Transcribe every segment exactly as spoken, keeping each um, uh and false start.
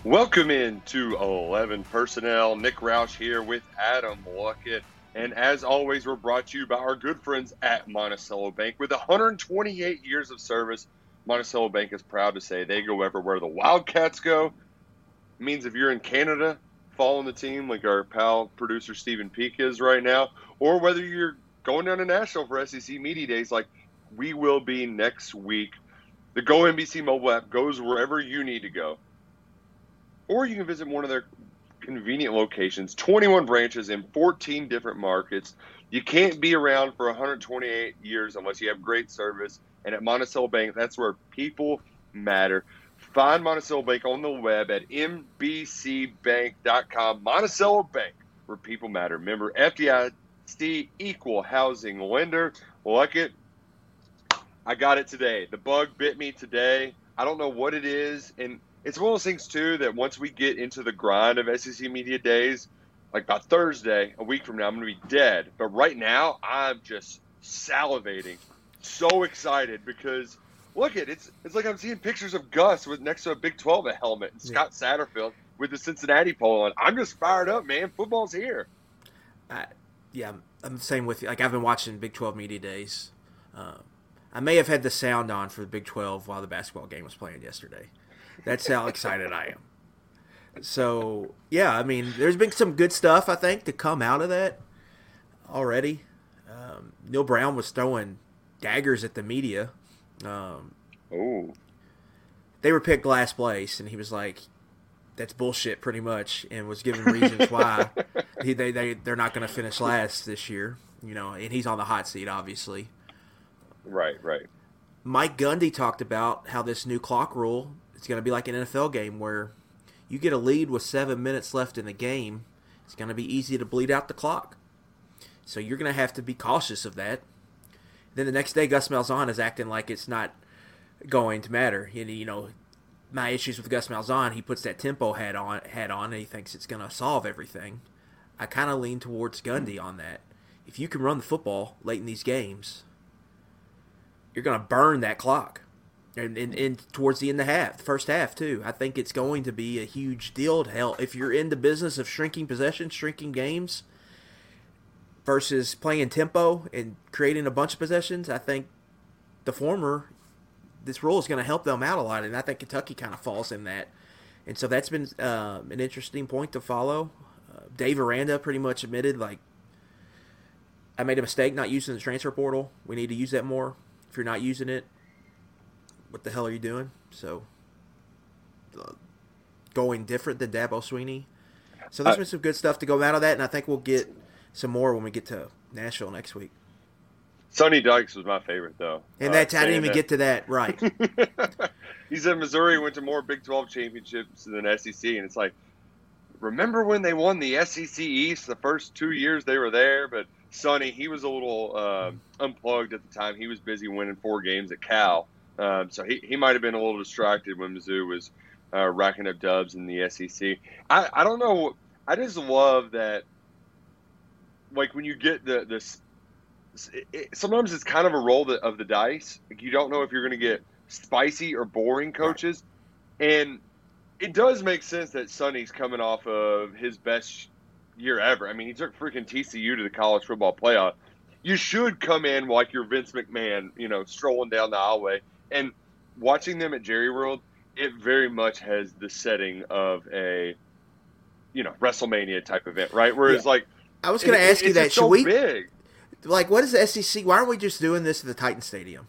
Welcome in to eleven Personnel. Nick Roush here with Adam Luckett. And as always, we're brought to you by our good friends at Monticello Bank. With one hundred twenty-eight years of service, Monticello Bank is proud to say they go everywhere the Wildcats go. It means if you're in Canada following the team like our pal producer Stephen Peak is right now, or whether you're going down to Nashville for S E C Media Days like we will be next week, the Go N B C mobile app goes wherever you need to go. Or you can visit one of their convenient locations, twenty-one branches in fourteen different markets. You can't be around for one hundred twenty-eight years unless you have great service. And at Monticello Bank, that's where people matter. Find Monticello Bank on the web at m b c bank dot com. Monticello Bank, where people matter. Member F D I C, equal housing lender. Luckett, I got it today. The bug bit me today. I don't know what it is. And it's one of those things, too, that once we get into the grind of S E C Media Days, like by Thursday, a week from now, I'm going to be dead. But right now, I'm just salivating. So excited because, look at it, it's it's like I'm seeing pictures of Gus with next to a Big twelve helmet and Scott yeah. Satterfield with the Cincinnati polo on. I'm just fired up, man. Football's here. Uh, yeah, I'm the same with you. Like, I've been watching Big twelve Media Days. Uh, I may have had the sound on for the Big twelve while the basketball game was playing yesterday. That's how excited I am. So, yeah, I mean, there's been some good stuff, I think, to come out of that already. Um, Neil Brown was throwing daggers at the media. Um, oh. They were picked last place, and he was like, that's bullshit pretty much, and was giving reasons why he, they, they, they're not going to finish last this year. You know, and he's on the hot seat, obviously. Right, right. Mike Gundy talked about how this new clock rule – it's going to be like an N F L game where you get a lead with seven minutes left in the game. It's going to be easy to bleed out the clock. So you're going to have to be cautious of that. Then the next day, Gus Malzahn is acting like it's not going to matter. You know, you know my issues with Gus Malzahn, he puts that tempo hat on, hat on and he thinks it's going to solve everything. I kind of lean towards Gundy on that. If you can run the football late in these games, you're going to burn that clock. And, and, and towards the end of the half, the first half too. I think it's going to be a huge deal to help if you're in the business of shrinking possessions, shrinking games, versus playing tempo and creating a bunch of possessions. I think the former, this rule is going to help them out a lot, and I think Kentucky kind of falls in that. And so that's been uh, an interesting point to follow. Uh, Dave Aranda pretty much admitted, like, I made a mistake not using the transfer portal. We need to use that more. If you're not using it, what the hell are you doing? So, uh, going different than Dabo Swinney. So there's been some good stuff to go out of that, and I think we'll get some more when we get to Nashville next week. Sonny Dykes was my favorite, though. And that's, uh, I didn't even that. get to that, right. He said Missouri went to more Big twelve championships than S E C, and it's like, remember when they won the S E C East the first two years they were there? But Sonny, he was a little uh, unplugged at the time. He was busy winning four games at Cal. Um, so he, he might have been a little distracted when Mizzou was uh, racking up dubs in the S E C. I, I don't know. I just love that, like, when you get the this, it, it, sometimes it's kind of a roll the, of the dice. Like, you don't know if you're going to get spicy or boring coaches. And it does make sense that Sonny's coming off of his best year ever. I mean, he took freaking T C U to the college football playoff. You should come in like you're Vince McMahon, you know, strolling down the aisleway. And watching them at Jerry World, it very much has the setting of a, you know, WrestleMania type event, right? Whereas, yeah. like, I was going to ask you that. Should so we, big. like, what is the S E C? Why aren't we just doing this at the Titan Stadium?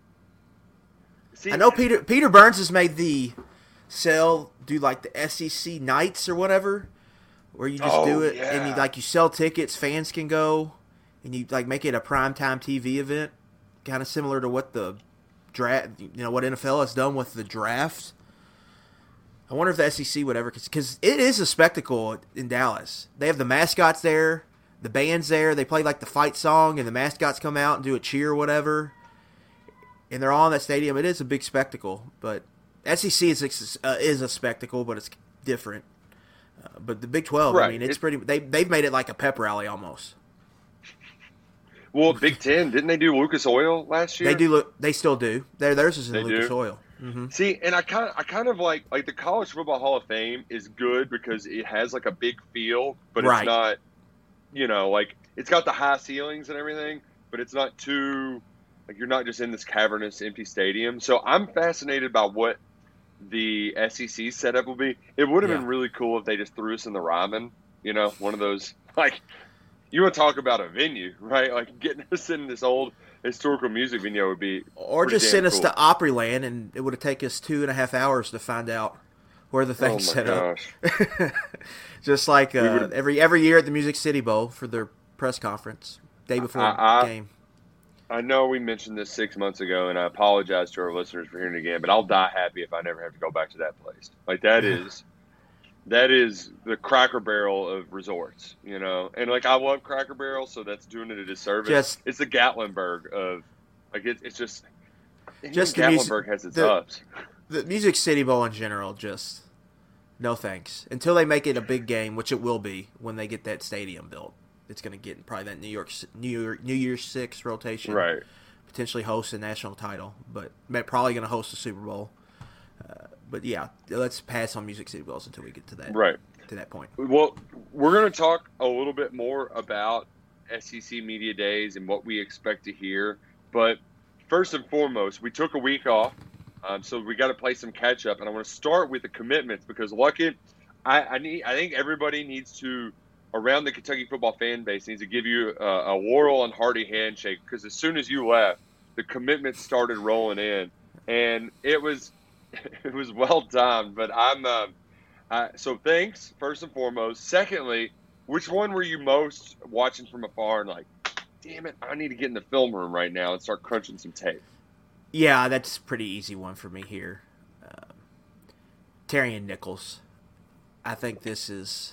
See, I know Peter Peter Burns has made the sell do like the S E C nights or whatever, where you just oh, do it yeah. and you like you sell tickets, fans can go, and you like make it a primetime T V event, kind of similar to what the draft, you know, what N F L has done with the draft. I wonder if the S E C would ever, because it is a spectacle in Dallas. They have the mascots there, the band's there, they play like the fight song, and the mascots come out and do a cheer or whatever, and they're all in that stadium. It is a big spectacle, but S E C is uh, is a spectacle, but it's different. Uh, but the Big twelve, right. I mean, it's it, pretty. They they've made it like a pep rally almost. Well, Big Ten, didn't they do Lucas Oil last year? They do. They still do. They're, theirs is in they Lucas do? Oil. Mm-hmm. See, and I kind of, I kind of like, like the College Football Hall of Fame is good because it has like a big feel, but it's Right. not, you know, like it's got the high ceilings and everything, but it's not too, like you're not just in this cavernous, empty stadium. So I'm fascinated by what the S E C setup will be. It would have Yeah. been really cool if they just threw us in the Ryman, you know, one of those, like, you want to talk about a venue, right? Like getting us in this old historical music venue would be Or pretty just damn send us cool. to Opryland, and it would have taken us two and a half hours to find out where the thing's Oh my set gosh. up. Just like uh, would've- every every year at the Music City Bowl for their press conference, day before I- I- the game. I know we mentioned this six months ago, and I apologize to our listeners for hearing it again, but I'll die happy if I never have to go back to that place. Like that is, that is the Cracker Barrel of resorts, you know. And like I love Cracker Barrel, so that's doing it a disservice. Just- it's the Gatlinburg of, like it, it's just, Just the even music- Gatlinburg has its the- ups. The Music City Bowl in general, just no thanks until they make it a big game, which it will be when they get that stadium built. It's going to get probably that New York New Year, New Year's Six rotation, Right. Potentially host a national title, but probably going to host a Super Bowl. Uh, but yeah, let's pass on Music City Bowls until we get to that Right. to that point. Well, we're going to talk a little bit more about S E C Media Days and what we expect to hear. But first and foremost, we took a week off, um, so we got to play some catch up. And I want to start with the commitments because, Luckett, I, I need. I think everybody needs to, around the Kentucky football fan base, needs to give you a, a Laurel and Hardy handshake because as soon as you left, the commitments started rolling in, and it was it was well timed. But I'm. Um, Uh, so thanks, first and foremost. Secondly, which one were you most watching from afar and like, damn it, I need to get in the film room right now and start crunching some tape? Yeah, that's a pretty easy one for me here. Uh, Terrion Nichols. I think this is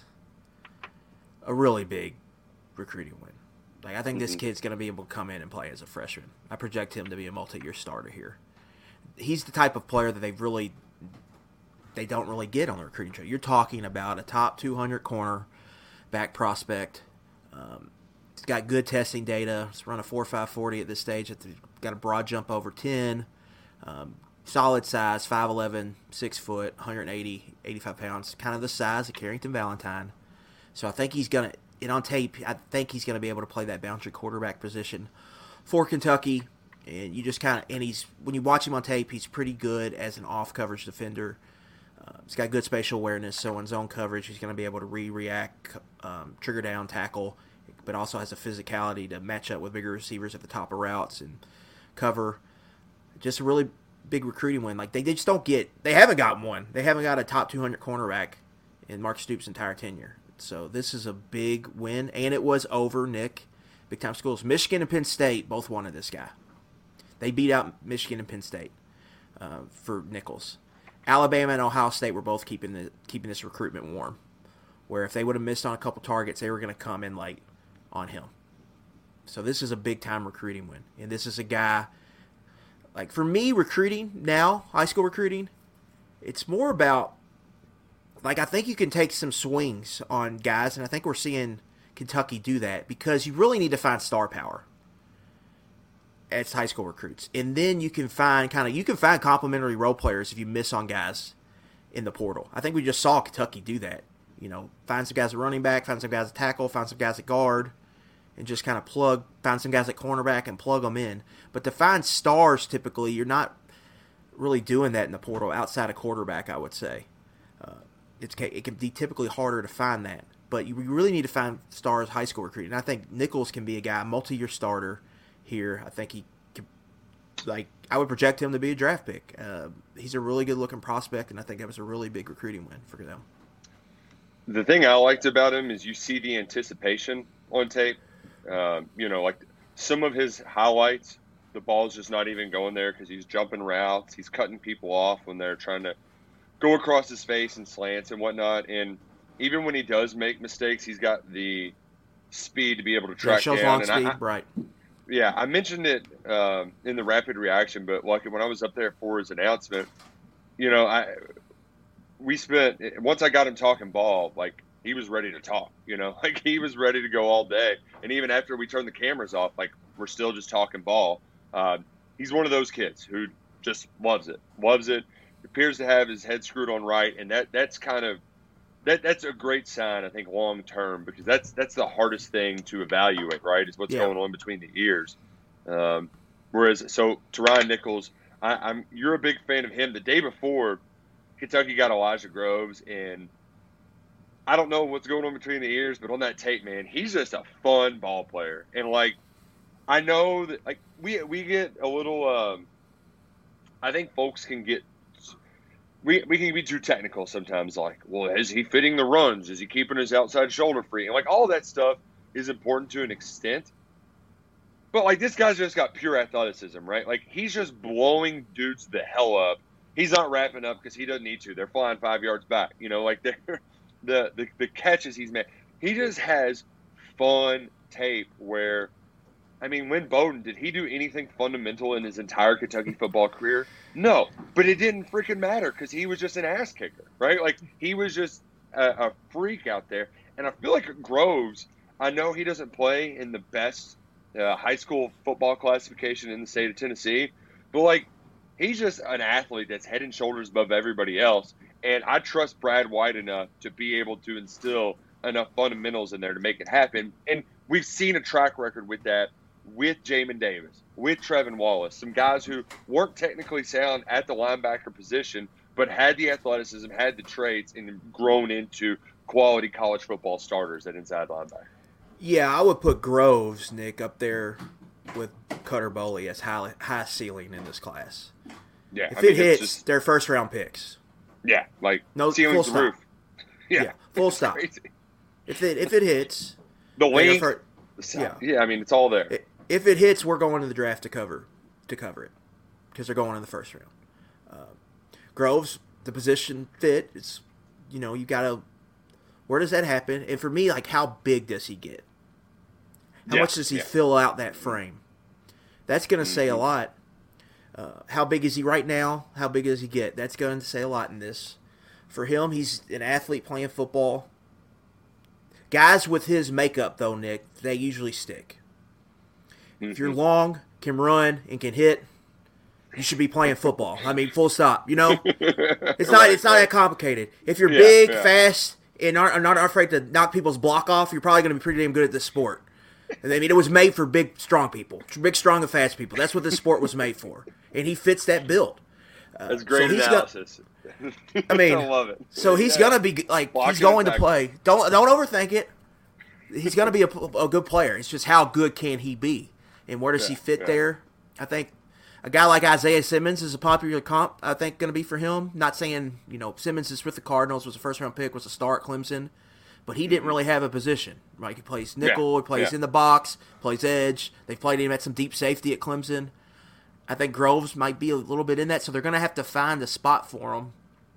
a really big recruiting win. Like I think this Mhm. kid's going to be able to come in and play as a freshman. I project him to be a multi-year starter here. He's the type of player that they've really they don't really get on the recruiting trail. You're talking about a top two hundred corner back prospect. Um, he's got good testing data. He's run a four five forty at this stage. He's got a broad jump over ten. Um, solid size, five eleven, six foot, one eighty, eighty-five pounds. Kind of the size of Carrington Valentine. So I think he's going to, and on tape, I think he's going to be able to play that boundary quarterback position for Kentucky. And you just kind of, and he's, when you watch him on tape, he's pretty good as an off coverage defender. Uh, he's got good spatial awareness, so in zone coverage, he's going to be able to re-react, um, trigger down, tackle, but also has a physicality to match up with bigger receivers at the top of routes and cover. Just a really big recruiting win. Like they, they just don't get, they haven't got one. They haven't got a top two hundred cornerback in Mark Stoops' entire tenure. So this is a big win, and it was over, Nick. Big time schools. Michigan and Penn State both wanted this guy. They beat out Michigan and Penn State uh, for Nichols. Alabama and Ohio State were both keeping the keeping this recruitment warm, where if they would have missed on a couple targets, they were going to come in light on him. So this is a big-time recruiting win. And this is a guy, like for me, recruiting now, high school recruiting, it's more about, like I think you can take some swings on guys, and I think we're seeing Kentucky do that because you really need to find star power as high school recruits. And then you can find kind of you can find complementary role players if you miss on guys in the portal. I think we just saw Kentucky do that. You know, find some guys at running back, find some guys at tackle, find some guys at guard, and just kind of plug, find some guys at cornerback and plug them in. But to find stars, typically, you're not really doing that in the portal outside of quarterback, I would say. Uh, it's it can be typically harder to find that. But you really need to find stars high school recruiting. And I think Nichols can be a guy, multi-year starter here. I think he can, like, I would project him to be a draft pick. Uh, he's a really good-looking prospect, and I think that was a really big recruiting win for them. The thing I liked about him is you see the anticipation on tape. Um, you know, like some of his highlights, the ball's just not even going there because he's jumping routes. He's cutting people off when they're trying to go across his face and slants and whatnot. And even when he does make mistakes, he's got the speed to be able to track yeah, shows down. long and speed, I, I, right. Yeah, I mentioned it um, in the rapid reaction, but like when I was up there for his announcement, you know, I we spent once I got him talking ball, like he was ready to talk. You know, like he was ready to go all day. And even after we turned the cameras off, like we're still just talking ball. Uh, he's one of those kids who just loves it, loves it. Appears to have his head screwed on right, and that that's kind of that that's a great sign, I think, long term, because that's that's the hardest thing to evaluate, right? Is what's Yeah. going on between the ears. Um, whereas, so to Ryan Nichols, I, I'm you're a big fan of him. The day before, Kentucky got Elijah Groves, and I don't know what's going on between the ears, but on that tape, man, he's just a fun ball player, and like I know that like we we get a little. Um, I think folks can get. We, we can be too technical sometimes, like, well, is he fitting the runs? Is he keeping his outside shoulder free? And, like, all that stuff is important to an extent. But, like, this guy's just got pure athleticism, right? Like, he's just blowing dudes the hell up. He's not wrapping up because he doesn't need to. They're flying five yards back. You know, like, they're, the, the, the catches he's made. He just has fun tape where, I mean, Lynn Bowden, did he do anything fundamental in his entire Kentucky football career? No, but it didn't freaking matter because he was just an ass kicker, right? Like, he was just a, a freak out there. And I feel like Groves, I know he doesn't play in the best uh, high school football classification in the state of Tennessee, but, like, he's just an athlete that's head and shoulders above everybody else. And I trust Brad White enough to be able to instill enough fundamentals in there to make it happen. And we've seen a track record with that with Jamin Davis, with Trevin Wallace, some guys who weren't technically sound at the linebacker position, but had the athleticism, had the traits, and grown into quality college football starters at inside linebacker. Yeah, I would put Groves, Nick, up there with Cutter Boley as high, high ceiling in this class. Yeah, if I it mean, hits, just, they're first round picks. Yeah, like no ceiling's full the roof. Stop. Yeah, yeah full stop. Crazy. If it if it hits, the length, first, the sound, yeah. yeah, I mean it's all there. It, If it hits, we're going to the draft to cover to cover it because they're going in the first round. Uh, Groves, the position fit. It's you know you gotta. Where does that happen? And for me, like how big does he get? How yeah, much does he yeah. fill out that frame? That's going to mm-hmm. say a lot. Uh, how big is he right now? How big does he get? That's going to say a lot in this. For him, he's an athlete playing football. Guys with his makeup, though, Nick, they usually stick. Mm-hmm. If you're long, can run, and can hit, you should be playing football. I mean, full stop. You know, it's not it's not that complicated. If you're yeah, big, yeah. fast, and aren't, are not afraid to knock people's block off, you're probably going to be pretty damn good at this sport. And I mean, it was made for big, strong people, big, strong, and fast people. That's what this sport was made for, and he fits that build. Uh, That's great so analysis. Got, I mean, I love it. So he's yeah. going to be like Blocking he's going to attack. play. Don't don't overthink it. He's going to be a, a good player. It's just how good can he be, and where does yeah, he fit yeah. there? I think a guy like Isaiah Simmons is a popular comp. I think going to be for him. Not saying you know Simmons is with the Cardinals, was a first round pick, was a star at Clemson, but he didn't really have a position. Right, he plays nickel, yeah, he plays yeah. in the box, plays edge. They played him at some deep safety at Clemson. I think Groves might be a little bit in that, so they're going to have to find a spot for him.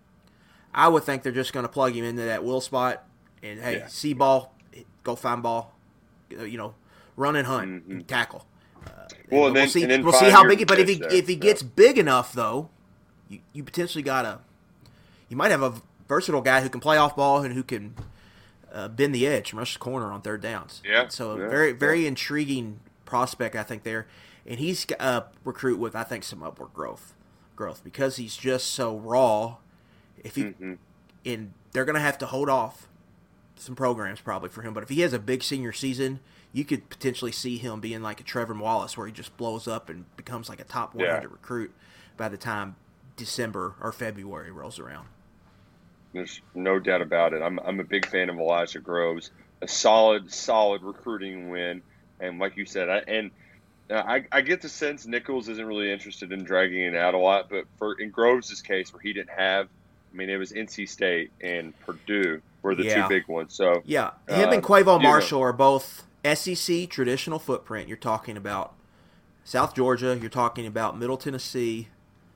I would think they're just going to plug him into that will spot and, hey, Yeah. see ball, go find ball, you know, run and hunt, Mm-hmm. and tackle. Uh, Well, and and then, we'll see, and then we'll see how five-year big. But if he pitch there. if he Yeah. gets big enough, though, you, you potentially got a you might have a versatile guy who can play off ball and who can uh, bend the edge, rush the corner on third downs. Yeah. So yeah. very very intriguing prospect, I think there, and he's a recruit with I think some upward growth growth because he's just so raw. If he Mm-hmm. and they're going to have to hold off some programs probably for him. But if he has a big senior season, you could potentially see him being like a Trevor Wallace where he just blows up and becomes like a top one hundred Yeah. recruit by the time December or February rolls around. There's no doubt about it. I'm I'm a big fan of Elijah Groves. A solid, solid recruiting win. And like you said, I, and uh, I, I get the sense Nichols isn't really interested in dragging it out a lot. But for in Groves' case, where he didn't have, I mean, it was N C State and Purdue were the Yeah. two big ones. So Yeah, him uh, and Quavo you know. Marshall are both S E C traditional footprint. You're talking about South Georgia. You're talking about Middle Tennessee.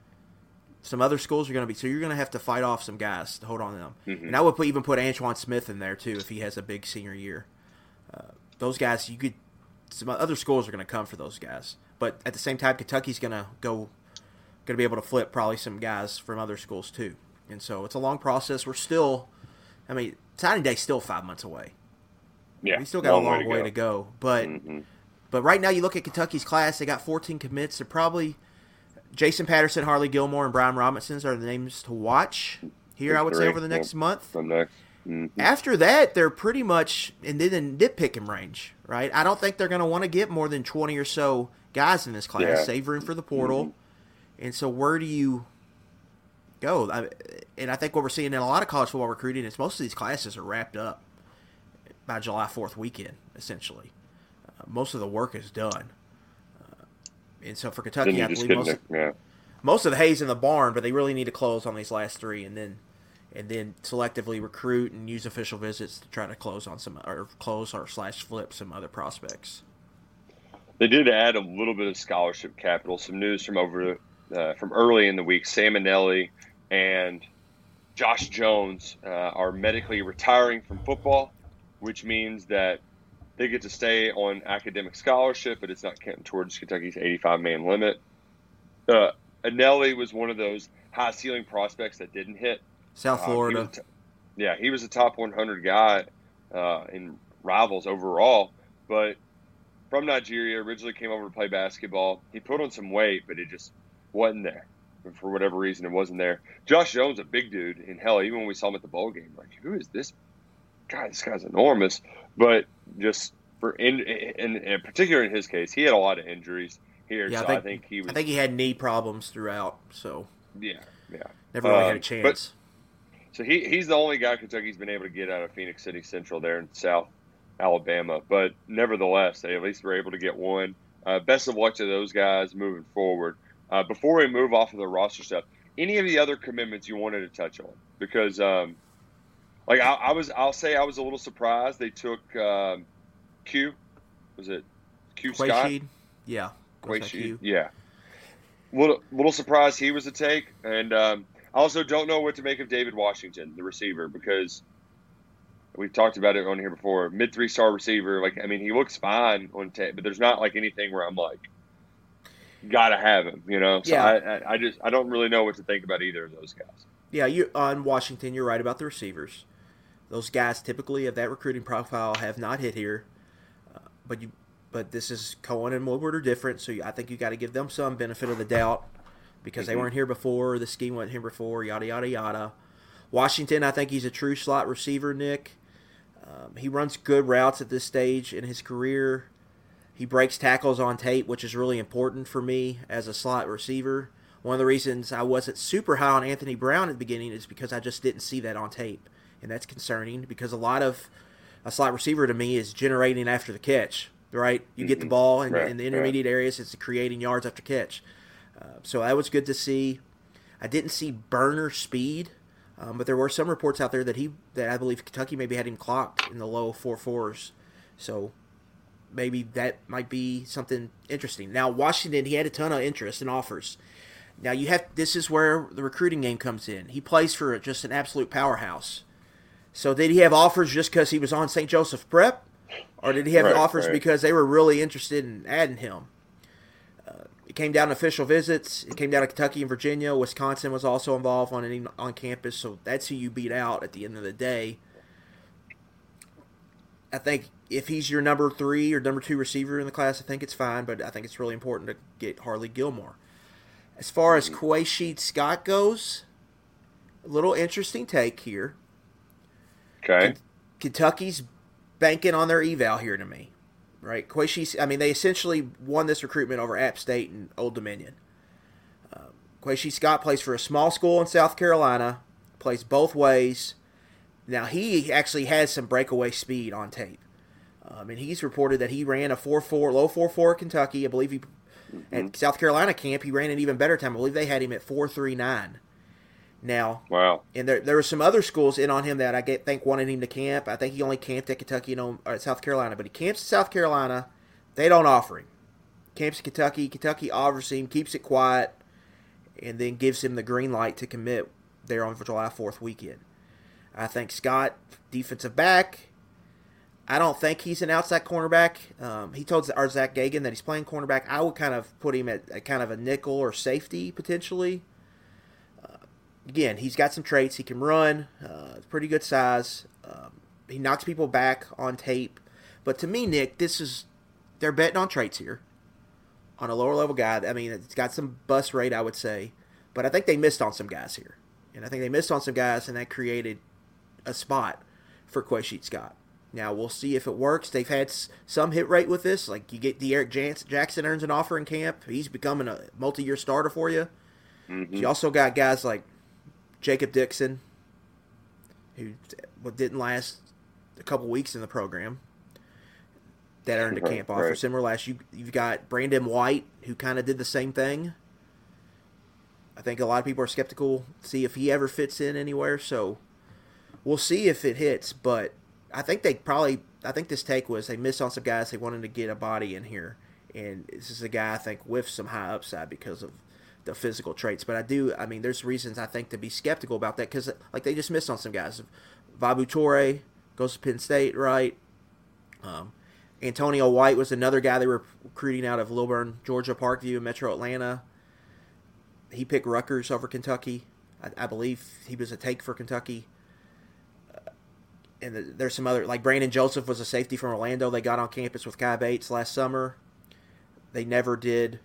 Some other schools are going to be, so you're going to have to fight off some guys to hold on to them. Mm-hmm. And I would put, even put Antoine Smith in there too if he has a big senior year. Uh, those guys, you could, some other schools are going to come for those guys. But at the same time, Kentucky's going to go, going to be able to flip probably some guys from other schools too. And so it's a long process. We're still, I mean, signing day's still five months away. Yeah, we still got long a long way to way go. to go. But Mm-hmm. but right now, you look at Kentucky's class; they got fourteen commits. They're probably Jason Patterson, Harley Gilmore, and Brian Robinsons are the names to watch here, I would say, over the next yeah. month. From next. Mm-hmm. After that, they're pretty much in the nitpicking range, right? I don't think they're going to want to get more than twenty or so guys in this class, Yeah. save room for the portal. Mm-hmm. And so where do you go? I, and I think what we're seeing in a lot of college football recruiting is most of these classes are wrapped up by July fourth weekend, essentially. Uh, most of the work is done. Uh, and so for Kentucky, I believe most, yeah. most of the hay's in the barn, but they really need to close on these last three and then and then selectively recruit and use official visits to try to close on some or close or slash flip some other prospects. They did add a little bit of scholarship capital. Some news from over uh, from early in the week: Sam Anelli and Josh Jones uh, are medically retiring from football, which means that they get to stay on academic scholarship, but it's not counting towards Kentucky's eighty-five man limit. Uh, Anelli was one of those high ceiling prospects that didn't hit. South Florida. Um, he t- yeah, he was a top one hundred guy uh, in Rivals overall, but from Nigeria, originally came over to play basketball. He put on some weight, but it just wasn't there. And for whatever reason, it wasn't there. Josh Jones, a big dude, and hell, even when we saw him at the bowl game, like, who is this guy? This guy's enormous. But just for in, in, in particular in his case, he had a lot of injuries here, yeah, so I think, I think he was. I think he had knee problems throughout, so yeah, yeah, never really um, had a chance. But, so he he's the only guy Kentucky's been able to get out of Phoenix City Central there in South Alabama. But nevertheless, they at least were able to get one. Uh, best of luck to those guys moving forward. Uh, before we move off of the roster stuff, any of the other commitments you wanted to touch on? Because, um, like, I, I was, I'll say I was a little surprised they took um, Q. Was it Q Quay Scott? Sheed? Yeah. Quay Sheed. Yeah. Little, little surprised he was a take. And um, I also don't know what to make of David Washington, the receiver, because we've talked about it on here before. Mid three star receiver. Like, I mean, he looks fine on tape, but there's not like anything where I'm like, gotta have him, you know. So Yeah. I, I, I just I don't really know what to think about either of those guys. Yeah, you on Washington, you're right about the receivers. Those guys typically of that recruiting profile have not hit here, uh, but you, but this is Cohen and Woodward are different, so you, I think you got to give them some benefit of the doubt because mm-hmm. they weren't here before, the scheme wasn't here before, yada yada yada. Washington, I think he's a true slot receiver, Nick. Um, he runs good routes at this stage in his career. He breaks tackles on tape, which is really important for me as a slot receiver. One of the reasons I wasn't super high on Anthony Brown at the beginning is because I just didn't see that on tape. And that's concerning because a lot of a slot receiver to me is generating after the catch, right? You mm-hmm. get the ball in, right. in the intermediate right. areas, it's creating yards after catch. Uh, so that was good to see. I didn't see burner speed, um, but there were some reports out there that he that I believe Kentucky maybe had him clocked in the low four fours. So maybe that might be something interesting. Now, Washington, he had a ton of interest and offers. Now, you have this is where the recruiting game comes in. He plays for just an absolute powerhouse. So did he have offers just because he was on Saint Joseph Prep? Or did he have right, offers right. because they were really interested in adding him? Uh, it came down to official visits. It came down to Kentucky and Virginia. Wisconsin was also involved on on campus. So that's who you beat out at the end of the day. I think if he's your number three or number two receiver in the class, I think it's fine. But I think it's really important to get Harley Gilmore. As far as Quay Sheed Scott goes, a little interesting take here. Okay. Kentucky's banking on their eval here to me, right? Quay Sheed, I mean, they essentially won this recruitment over App State and Old Dominion. Um, Quay Sheed Scott plays for a small school in South Carolina, plays both ways. Now, he actually has some breakaway speed on tape. Um, and he's reported that he ran a four four, low four four at Kentucky. I believe he mm-hmm. at South Carolina camp, he ran an even better time. I believe they had him at four three nine. Now, wow. And there there were some other schools in on him that I get, think wanted him to camp. I think he only camped at Kentucky and or at South Carolina, but he camps at South Carolina. They don't offer him. Camps at Kentucky. Kentucky offers him, keeps it quiet, and then gives him the green light to commit there on July fourth weekend. I think Scott, defensive back. I don't think he's an outside cornerback. Um, he told our Zach Gagan that he's playing cornerback. I would kind of put him at a kind of a nickel or safety potentially. Uh, again, he's got some traits. He can run. Uh, pretty good size. Um, he knocks people back on tape. But to me, Nick, this is they're betting on traits here. on a lower level guy. I mean, it's got some bust rate, I would say, but I think they missed on some guys here, and I think they missed on some guys, and that created a spot for Quashit Scott. Now, we'll see if it works. They've had some hit rate with this. Like, you get De'Aaron Jackson earns an offer in camp. He's becoming a multi-year starter for you. Mm-hmm. You also got guys like Jacob Dixon, who didn't last a couple weeks in the program, that earned a camp offer. Right. Similar last, you, you've got Brandon White, who kind of did the same thing. I think a lot of people are skeptical to see if he ever fits in anywhere. So we'll see if it hits, but I think they probably, I think this take was they missed on some guys. They wanted to get a body in here. And this is a guy, I think, with some high upside because of the physical traits. But I do, I mean, there's reasons, I think, to be skeptical about that because, like, they just missed on some guys. Vabu Torre goes to Penn State, right? Um, Antonio White was another guy they were recruiting out of Lilburn, Georgia, Parkview, Metro Atlanta. He picked Rutgers over Kentucky. I, I believe he was a take for Kentucky. And there's some other, like Brandon Joseph was a safety from Orlando. They got on campus with Kai Bates last summer. They never did,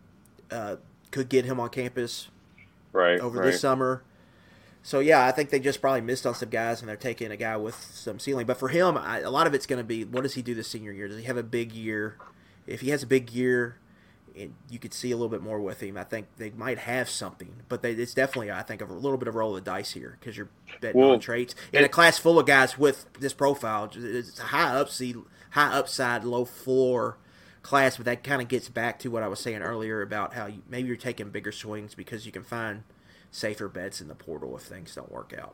uh, could get him on campus right, over right. this summer. So, yeah, I think they just probably missed on some guys, and they're taking a guy with some ceiling. But for him, I, a lot of it's going to be, what does he do this senior year? Does he have a big year? If he has a big year, and you could see a little bit more with him, I think they might have something. But they, it's definitely, I think, a little bit of a roll of the dice here because you're betting well, on traits. In a class full of guys with this profile, it's a high upside, high upside, low floor class, but that kind of gets back to what I was saying earlier about how you, maybe you're taking bigger swings because you can find safer bets in the portal if things don't work out.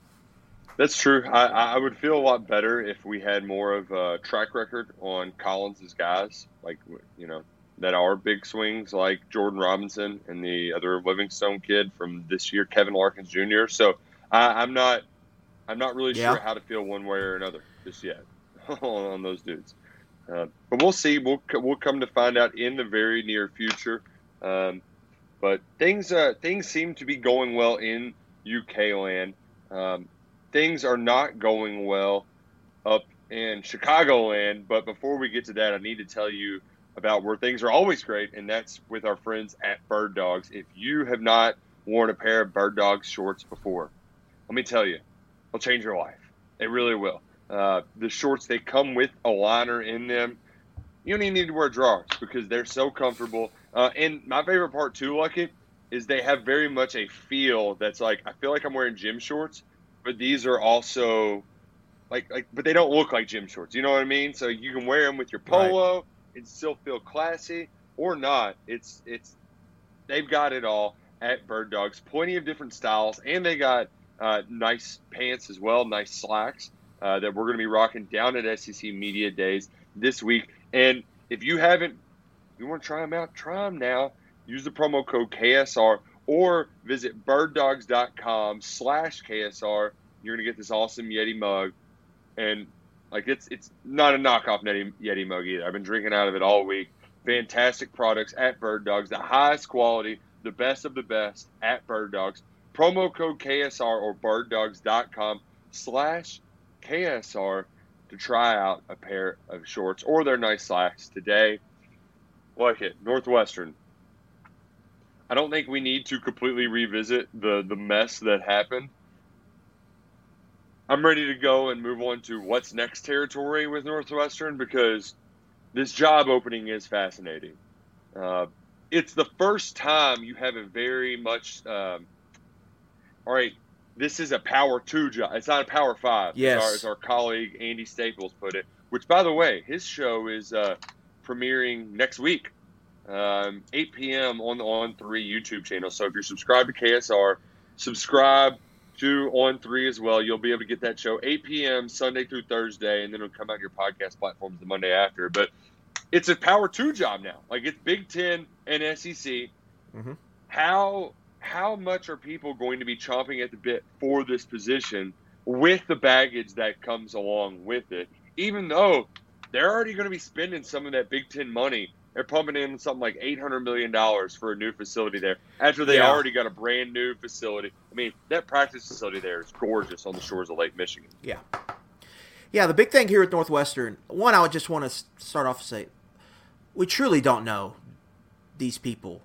That's true. I, I would feel a lot better if we had more of a track record on Collins' guys, like, you know, that are big swings like Jordan Robinson and the other Livingstone kid from this year, Kevin Larkins Junior So I, I'm not, I'm not really yeah. sure how to feel one way or another just yet on, on those dudes. Uh, but we'll see. We'll we'll come to find out in the very near future. Um, but things uh, things seem to be going well in U K land. Um, things are not going well up in Chicagoland. But before we get to that, I need to tell you about where things are always great, and that's with our friends at Bird Dogs. If you have not worn a pair of Bird Dogs shorts before, let me tell you, it'll change your life. It really will. Uh, the shorts, they come with a liner in them. You don't even need to wear drawers because they're so comfortable. Uh, and my favorite part, too, Lucky, is they have very much a feel that's like, I feel like I'm wearing gym shorts, but these are also, like, like, but they don't look like gym shorts. You know what I mean? So you can wear them with your polo. Right. And still feel classy or not. It's it's they've got it all at Bird Dogs. Plenty of different styles, and they got uh, nice pants as well, nice slacks uh, that we're going to be rocking down at S E C Media Days this week. And if you haven't, you want to try them out, try them now. Use the promo code K S R or visit birddogs.com slash KSR. You're going to get this awesome Yeti mug. And Like, it's it's not a knockoff Yeti, Yeti mug either. I've been drinking out of it all week. Fantastic products at Bird Dogs. The highest quality, the best of the best at Bird Dogs. Promo code K S R or birddogs.com slash KSR to try out a pair of shorts or their nice slacks today. Like it. Northwestern. I don't think we need to completely revisit the, the mess that happened. I'm ready to go and move on to what's next territory with Northwestern because this job opening is fascinating. Uh, it's the first time you have a very much, um, all right, this is a power two job. It's not a power five, yes. as, our, as our colleague Andy Staples put it, which, by the way, his show is uh, premiering next week, um, eight p.m. on the On three YouTube channel. So if you're subscribed to K S R, subscribe to On three as well. You'll be able to get that show eight p.m. Sunday through Thursday, and then it'll come out on your podcast platforms the Monday after. But it's a Power two job now. Like, it's Big Ten and S E C. Mm-hmm. How how much are people going to be chomping at the bit for this position with the baggage that comes along with it, even though they're already going to be spending some of that Big Ten money? They're pumping in something like eight hundred million dollars for a new facility there after they yeah. already got a brand new facility. I mean, that practice facility there is gorgeous on the shores of Lake Michigan. Yeah. Yeah, the big thing here at Northwestern, one, I would just want to start off and say, we truly don't know these people.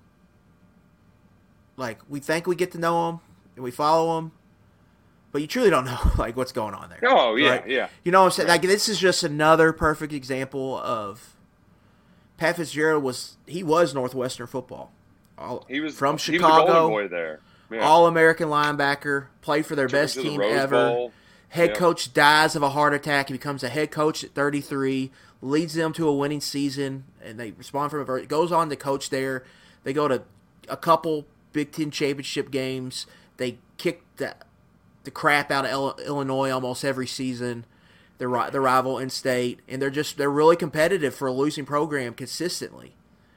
Like, we think we get to know them and we follow them, but you truly don't know like what's going on there. Oh yeah, right? yeah. You know what I'm saying? Right. Like, this is just another perfect example of Pat Fitzgerald was he was Northwestern football. All, he was from he Chicago. Was the golden boy there. Yeah. All American linebacker, played for their Took best team ever. Bowl. Head yeah. coach dies of a heart attack. He becomes a head coach at thirty-three, leads them to a winning season, and they respond from it. Goes on to coach there. They go to a couple Big Ten championship games. They kick the, the crap out of Illinois almost every season. Their their rival in state, and they're just they're really competitive for a losing program consistently.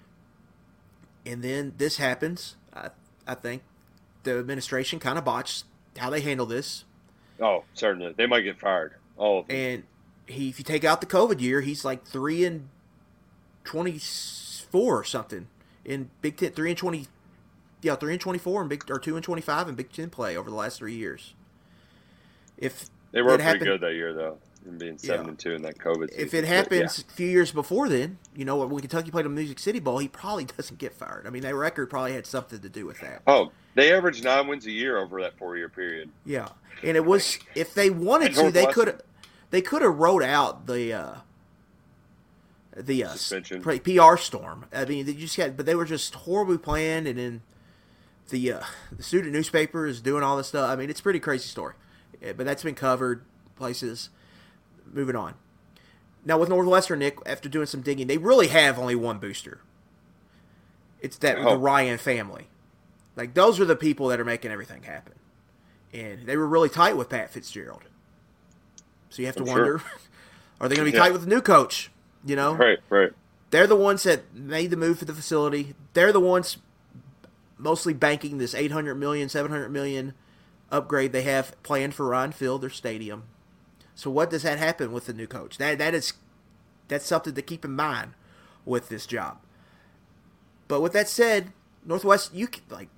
And then this happens. I I think the administration kind of botched how they handle this. Oh, certainly. They might get fired. All of them. And he, if you take out the COVID year, he's like three and twenty-four or something in Big Ten. Three and twenty, yeah, three and twenty-four and big or two and twenty-five in Big Ten play over the last three years. If they were pretty happened, good that year though, in being seven yeah. and two in that COVID season. If it happens yeah. a few years before then, you know, when Kentucky played a Music City Bowl, he probably doesn't get fired. I mean, that record probably had something to do with that. Oh, they averaged nine wins a year over that four-year period. Yeah, and it was if they wanted to, they could they could have wrote out the uh, the uh, suspension P R storm. I mean, they just had, but they were just horribly planned, and then the uh, the student newspaper is doing all this stuff. I mean, it's a pretty crazy story, but that's been covered places. Moving on. Now with Northwestern, Nick, after doing some digging, they really have only one booster. It's that oh. the Ryan family. Like, those are the people that are making everything happen. And they were really tight with Pat Fitzgerald. So you have to I'm wonder, sure. are they going to be yeah. tight with the new coach? You know? Right, right. They're the ones that made the move for the facility. They're the ones mostly banking this eight hundred million dollars, seven hundred million dollars upgrade they have planned for Ryan Field, their stadium. So what does that happen with the new coach? That that is that's something to keep in mind with this job. But with that said, Northwest, you can, like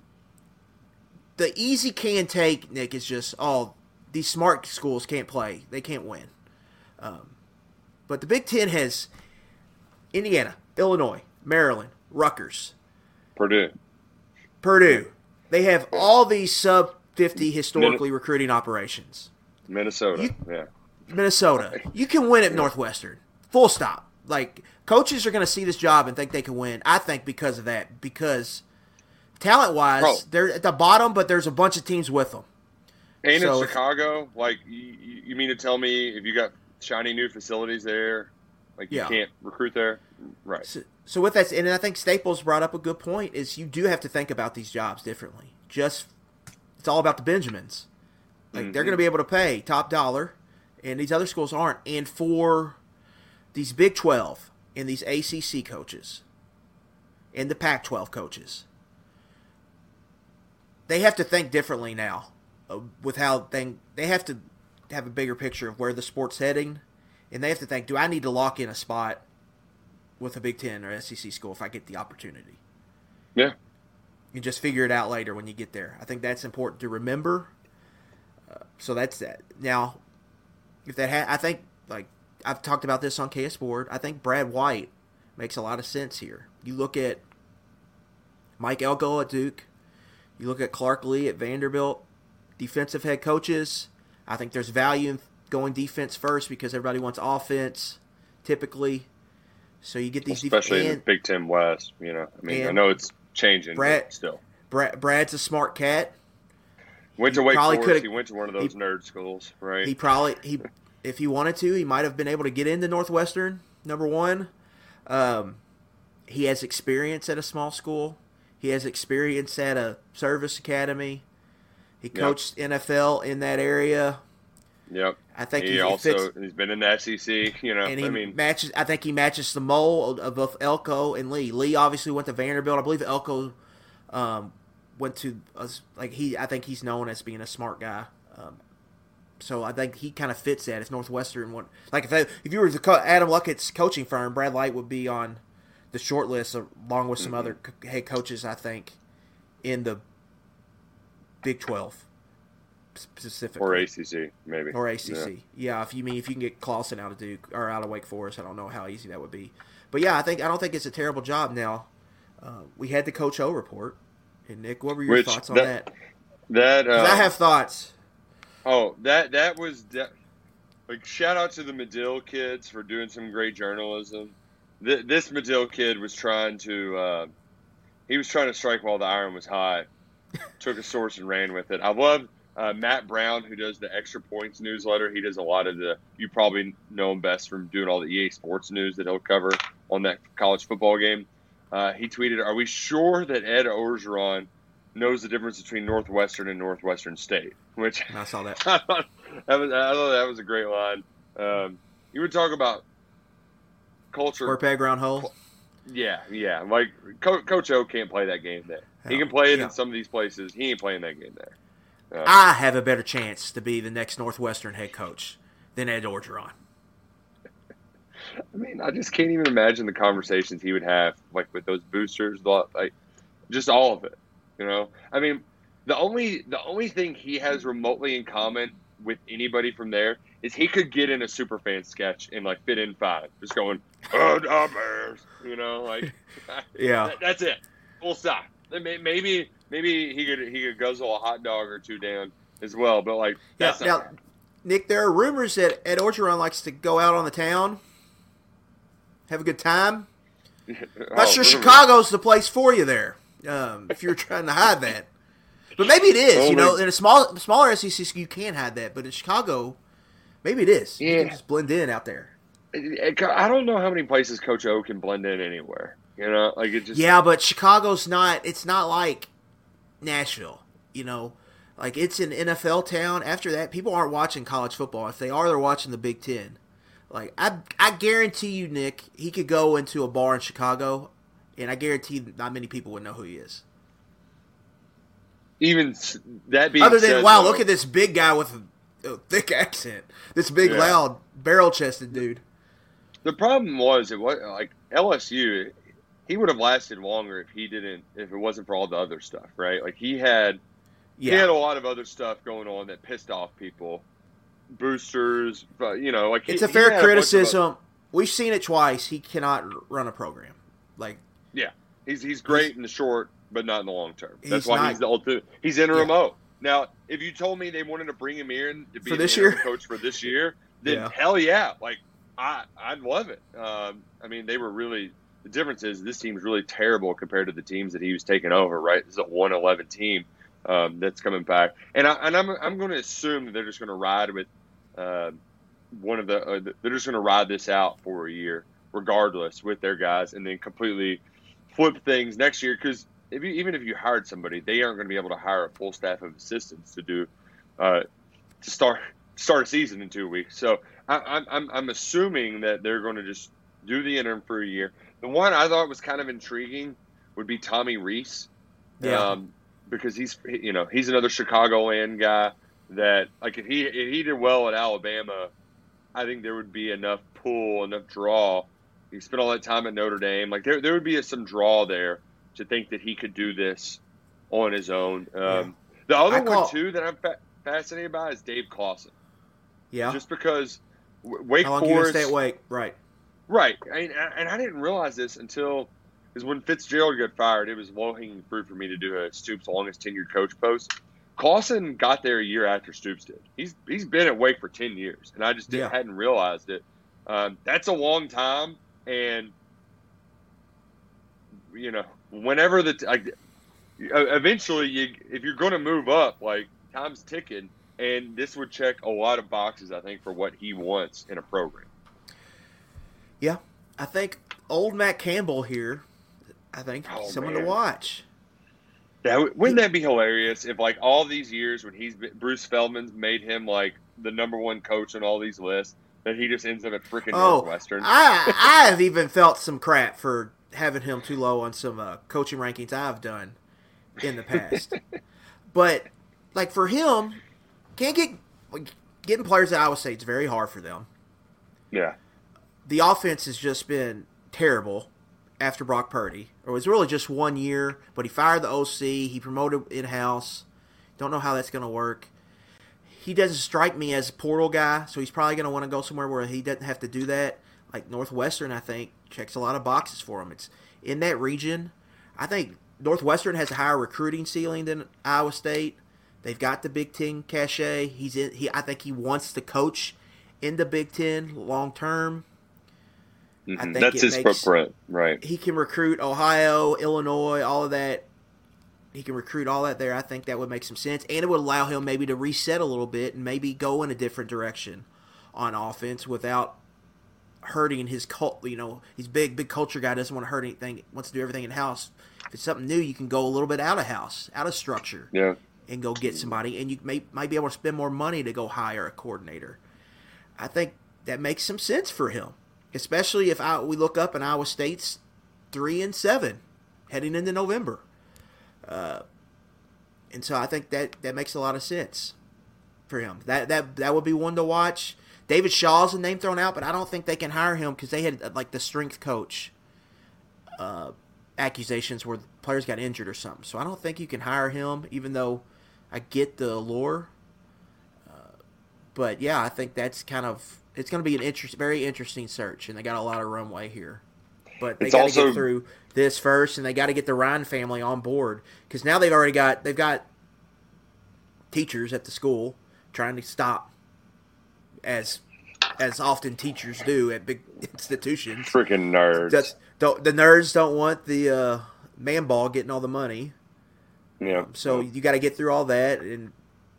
the easy can take, Nick, is just oh these smart schools can't play, they can't win. Um, but the Big Ten has Indiana, Illinois, Maryland, Rutgers, Purdue, Purdue. They have all these sub fifty historically Min- recruiting operations. Minnesota, you, yeah. Minnesota. You can win at Northwestern. Full stop. Like, coaches are going to see this job and think they can win. I think because of that. Because talent-wise, Bro. they're at the bottom, but there's a bunch of teams with them. And so in Chicago, if, like, you, you mean to tell me if you got shiny new facilities there, like, you yeah. can't recruit there? Right. So, so with that, and I think Staples brought up a good point, is you do have to think about these jobs differently. Just, it's all about the Benjamins. Like, mm-hmm. they're going to be able to pay top dollar, and these other schools aren't. And for these Big twelve and these A C C coaches and the Pac twelve coaches, they have to think differently now uh, with how they, they have to have a bigger picture of where the sport's heading, and they have to think, do I need to lock in a spot with a Big Ten or S E C school if I get the opportunity? Yeah. You just figure it out later when you get there. I think that's important to remember. Uh, so that's that. Now, if that ha- I think, like, I've talked about this on K S Board. I think Brad White makes a lot of sense here. You look at Mike Elko at Duke. You look at Clark Lee at Vanderbilt. Defensive head coaches. I think there's value in going defense first because everybody wants offense, typically. So you get these, especially def- in the Big Ten West. You know, I mean, I know it's changing, Brad, but still. Brad, Brad's a smart cat. Went to Wake Forest. He went to one of those he, nerd schools, right? He probably he, if he wanted to, he might have been able to get into Northwestern. Number one, um, he has experience at a small school. He has experience at a service academy. He coached yep. N F L in that area. Yep. I think he, he also fits, he's been in the S E C. You know, and he I mean, matches. I think he matches the mold of both Elko and Lee. Lee obviously went to Vanderbilt. I believe Elko um, went to uh, like he. I think he's known as being a smart guy. Um, so I think he kind of fits that. If Northwestern want, like if they, if you were to co- Adam Luckett's coaching firm, Brad Light would be on the short list along with some mm-hmm. other head coaches. I think in the Big twelve. Specifically. Or A C C, maybe. Or A C C. Yeah. yeah, if you mean if you can get Clausen out of Duke or out of Wake Forest, I don't know how easy that would be. But yeah, I think I don't think it's a terrible job now. Uh, we had the Coach O report. And Nick, what were your Which, thoughts on that? that? That uh, I have thoughts. Oh, that that was de- like shout out to the Medill kids for doing some great journalism. Th- this Medill kid was trying to uh, he was trying to strike while the iron was hot. Took a source and ran with it. I love uh, Matt Brown, who does the Extra Points newsletter. He does a lot of the. You probably know him best from doing all the E A Sports news that he'll cover on that college football game. Uh, he tweeted, "Are we sure that Ed Orgeron knows the difference between Northwestern and Northwestern State?" Which I saw that. I thought that was I thought that was a great line. Um, you would talk about culture. Square peg round hole. Yeah, yeah. Like Co- Coach O can't play that game there. He can play it yeah. in some of these places. He ain't playing that game there. Uh, I have a better chance to be the next Northwestern head coach than Ed Orgeron. I mean, I just can't even imagine the conversations he would have, like with those boosters, like just all of it. You know, I mean, the only the only thing he has remotely in common with anybody from there is he could get in a Superfan sketch and like fit in fine, just going, "Oh, nah, Bears," you know, like yeah, that, that's it, full stop. Maybe maybe he could he could guzzle a hot dog or two down as well, but like that's yeah, not now, right. Nick, there are rumors that Ed Orgeron likes to go out on the town, have a good time. Not oh, sure rumors. Chicago's the place for you there. Um, if you're trying to hide that, but maybe it is. Only, you know, in a small, smaller S E C, you can hide that, but in Chicago, maybe it is. Yeah. You can just blend in out there. I don't know how many places Coach O can blend in anywhere. You know, like it just Yeah, but Chicago's not. It's not like Nashville. You know, like it's an N F L town. After that, people aren't watching college football. If they are, they're watching the Big Ten. Like I, I guarantee you, Nick, he could go into a bar in Chicago, and I guarantee not many people would know who he is. Even that being other than said, wow, though, look at this big guy with a, a thick accent. This big, Yeah. loud, barrel-chested dude. The problem was it was like L S U. He would have lasted longer if he didn't. If it wasn't for all the other stuff, right? Like he had, Yeah, he had a lot of other stuff going on that pissed off people, boosters. But you know, like it's he, a fair he had a bunch of criticism. We've seen it twice. He cannot run a program. Like Yeah, he's he's great in the short, but not in the long term. That's He's why not- he's the ultimate. He's interim Yeah. O. Now, if you told me they wanted to bring him in to be For the this interim year? coach for this year, then Yeah. hell yeah, like I I'd love it. Um, I mean, they were really the difference is this team's really terrible compared to the teams that he was taking over. Right, this is a one eleven team um, that's coming back, and I and I'm I'm going to assume that they're just going to ride with uh, one of the. Uh, they're just going to ride this out for a year, regardless, with their guys, and then completely flip things next year. Because if you, even if you hired somebody, they aren't going to be able to hire a full staff of assistants to do uh, to start start a season in two weeks. So I, I'm I'm assuming that they're going to just do the interim for a year. The one I thought was kind of intriguing would be Tommy Reese, Yeah. um, because he's you know he's another Chicagoland guy that like if he if he did well at Alabama, I think there would be enough pull, enough draw. He spent all that time at Notre Dame. Like there there would be a, some draw there to think that he could do this on his own. Um, Yeah. The other I call- one too that I'm fa- fascinated by is Dave Clawson, yeah. just because W- Wake How long you gonna Forest. stay at Wake? Right. Right, and, and I didn't realize this until because when Fitzgerald got fired, it was low hanging fruit for me to do a Stoops' longest tenured coach post. Clawson got there a year after Stoops did. He's he's been at Wake for ten years, and I just didn't, Yeah. hadn't realized it. Um, that's a long time, and you know, whenever the like, eventually, you if you're going to move up, like time's ticking, and this would check a lot of boxes, I think, for what he wants in a program. Yeah. I think old Matt Campbell here, I think Oh, someone man. to watch. That wouldn't that be hilarious if, like, all these years when he's been, Bruce Feldman's made him like the number one coach on all these lists, that he just ends up at freaking Oh, Northwestern. I I have even felt some crap for having him too low on some uh, coaching rankings I've done in the past. But like for him, can't get like, getting players at Iowa State's very hard for them. Yeah, The offense has just been terrible after Brock Purdy. It was really just one year, but he fired the O C. He promoted in-house. Don't know how that's going to work. He doesn't strike me as a portal guy, so he's probably going to want to go somewhere where he doesn't have to do that. Like Northwestern, I think, checks a lot of boxes for him. It's in that region. I think Northwestern has a higher recruiting ceiling than Iowa State. They've got the Big Ten cachet. He's in. He, I think he wants to coach in the Big Ten long term. Mm-hmm. I think That's his makes, footprint, right? He can recruit Ohio, Illinois, all of that. He can recruit all that there. I think that would make some sense, and it would allow him maybe to reset a little bit and maybe go in a different direction on offense without hurting his cult. You know, he's big, big culture guy. Doesn't want to hurt anything. Wants to do everything in house. If it's something new, you can go a little bit out of house, out of structure, yeah, and go get somebody, and you may might be able to spend more money to go hire a coordinator. I think that makes some sense for him, especially if I, we look up and Iowa State's three and seven heading into November. Uh, and so I think that, that makes a lot of sense for him. That that that would be one to watch. David Shaw's a name thrown out, but I don't think they can hire him because they had like the strength coach uh, accusations where players got injured or something. So I don't think you can hire him, even though I get the allure. Uh, but yeah, I think that's kind of it's going to be an interest, very interesting search, and they got a lot of runway here. But they got to get through this first, and they got to get the Ryan family on board because now they've already got they've got teachers at the school trying to stop, as as often teachers do at big institutions. Freaking nerds! Just, don't, the nerds don't want the uh, man ball getting all the money. Yeah. Um, so you got to get through all that, and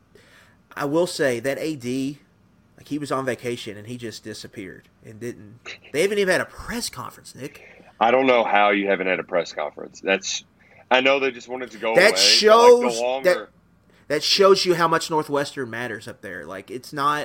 I will say that A D. Like he was on vacation and he just disappeared and didn't. They haven't even had a press conference, Nick. I don't know how you haven't had a press conference. That's. I know they just wanted to go that away. Shows like longer... that that shows you how much Northwestern matters up there. Like it's not.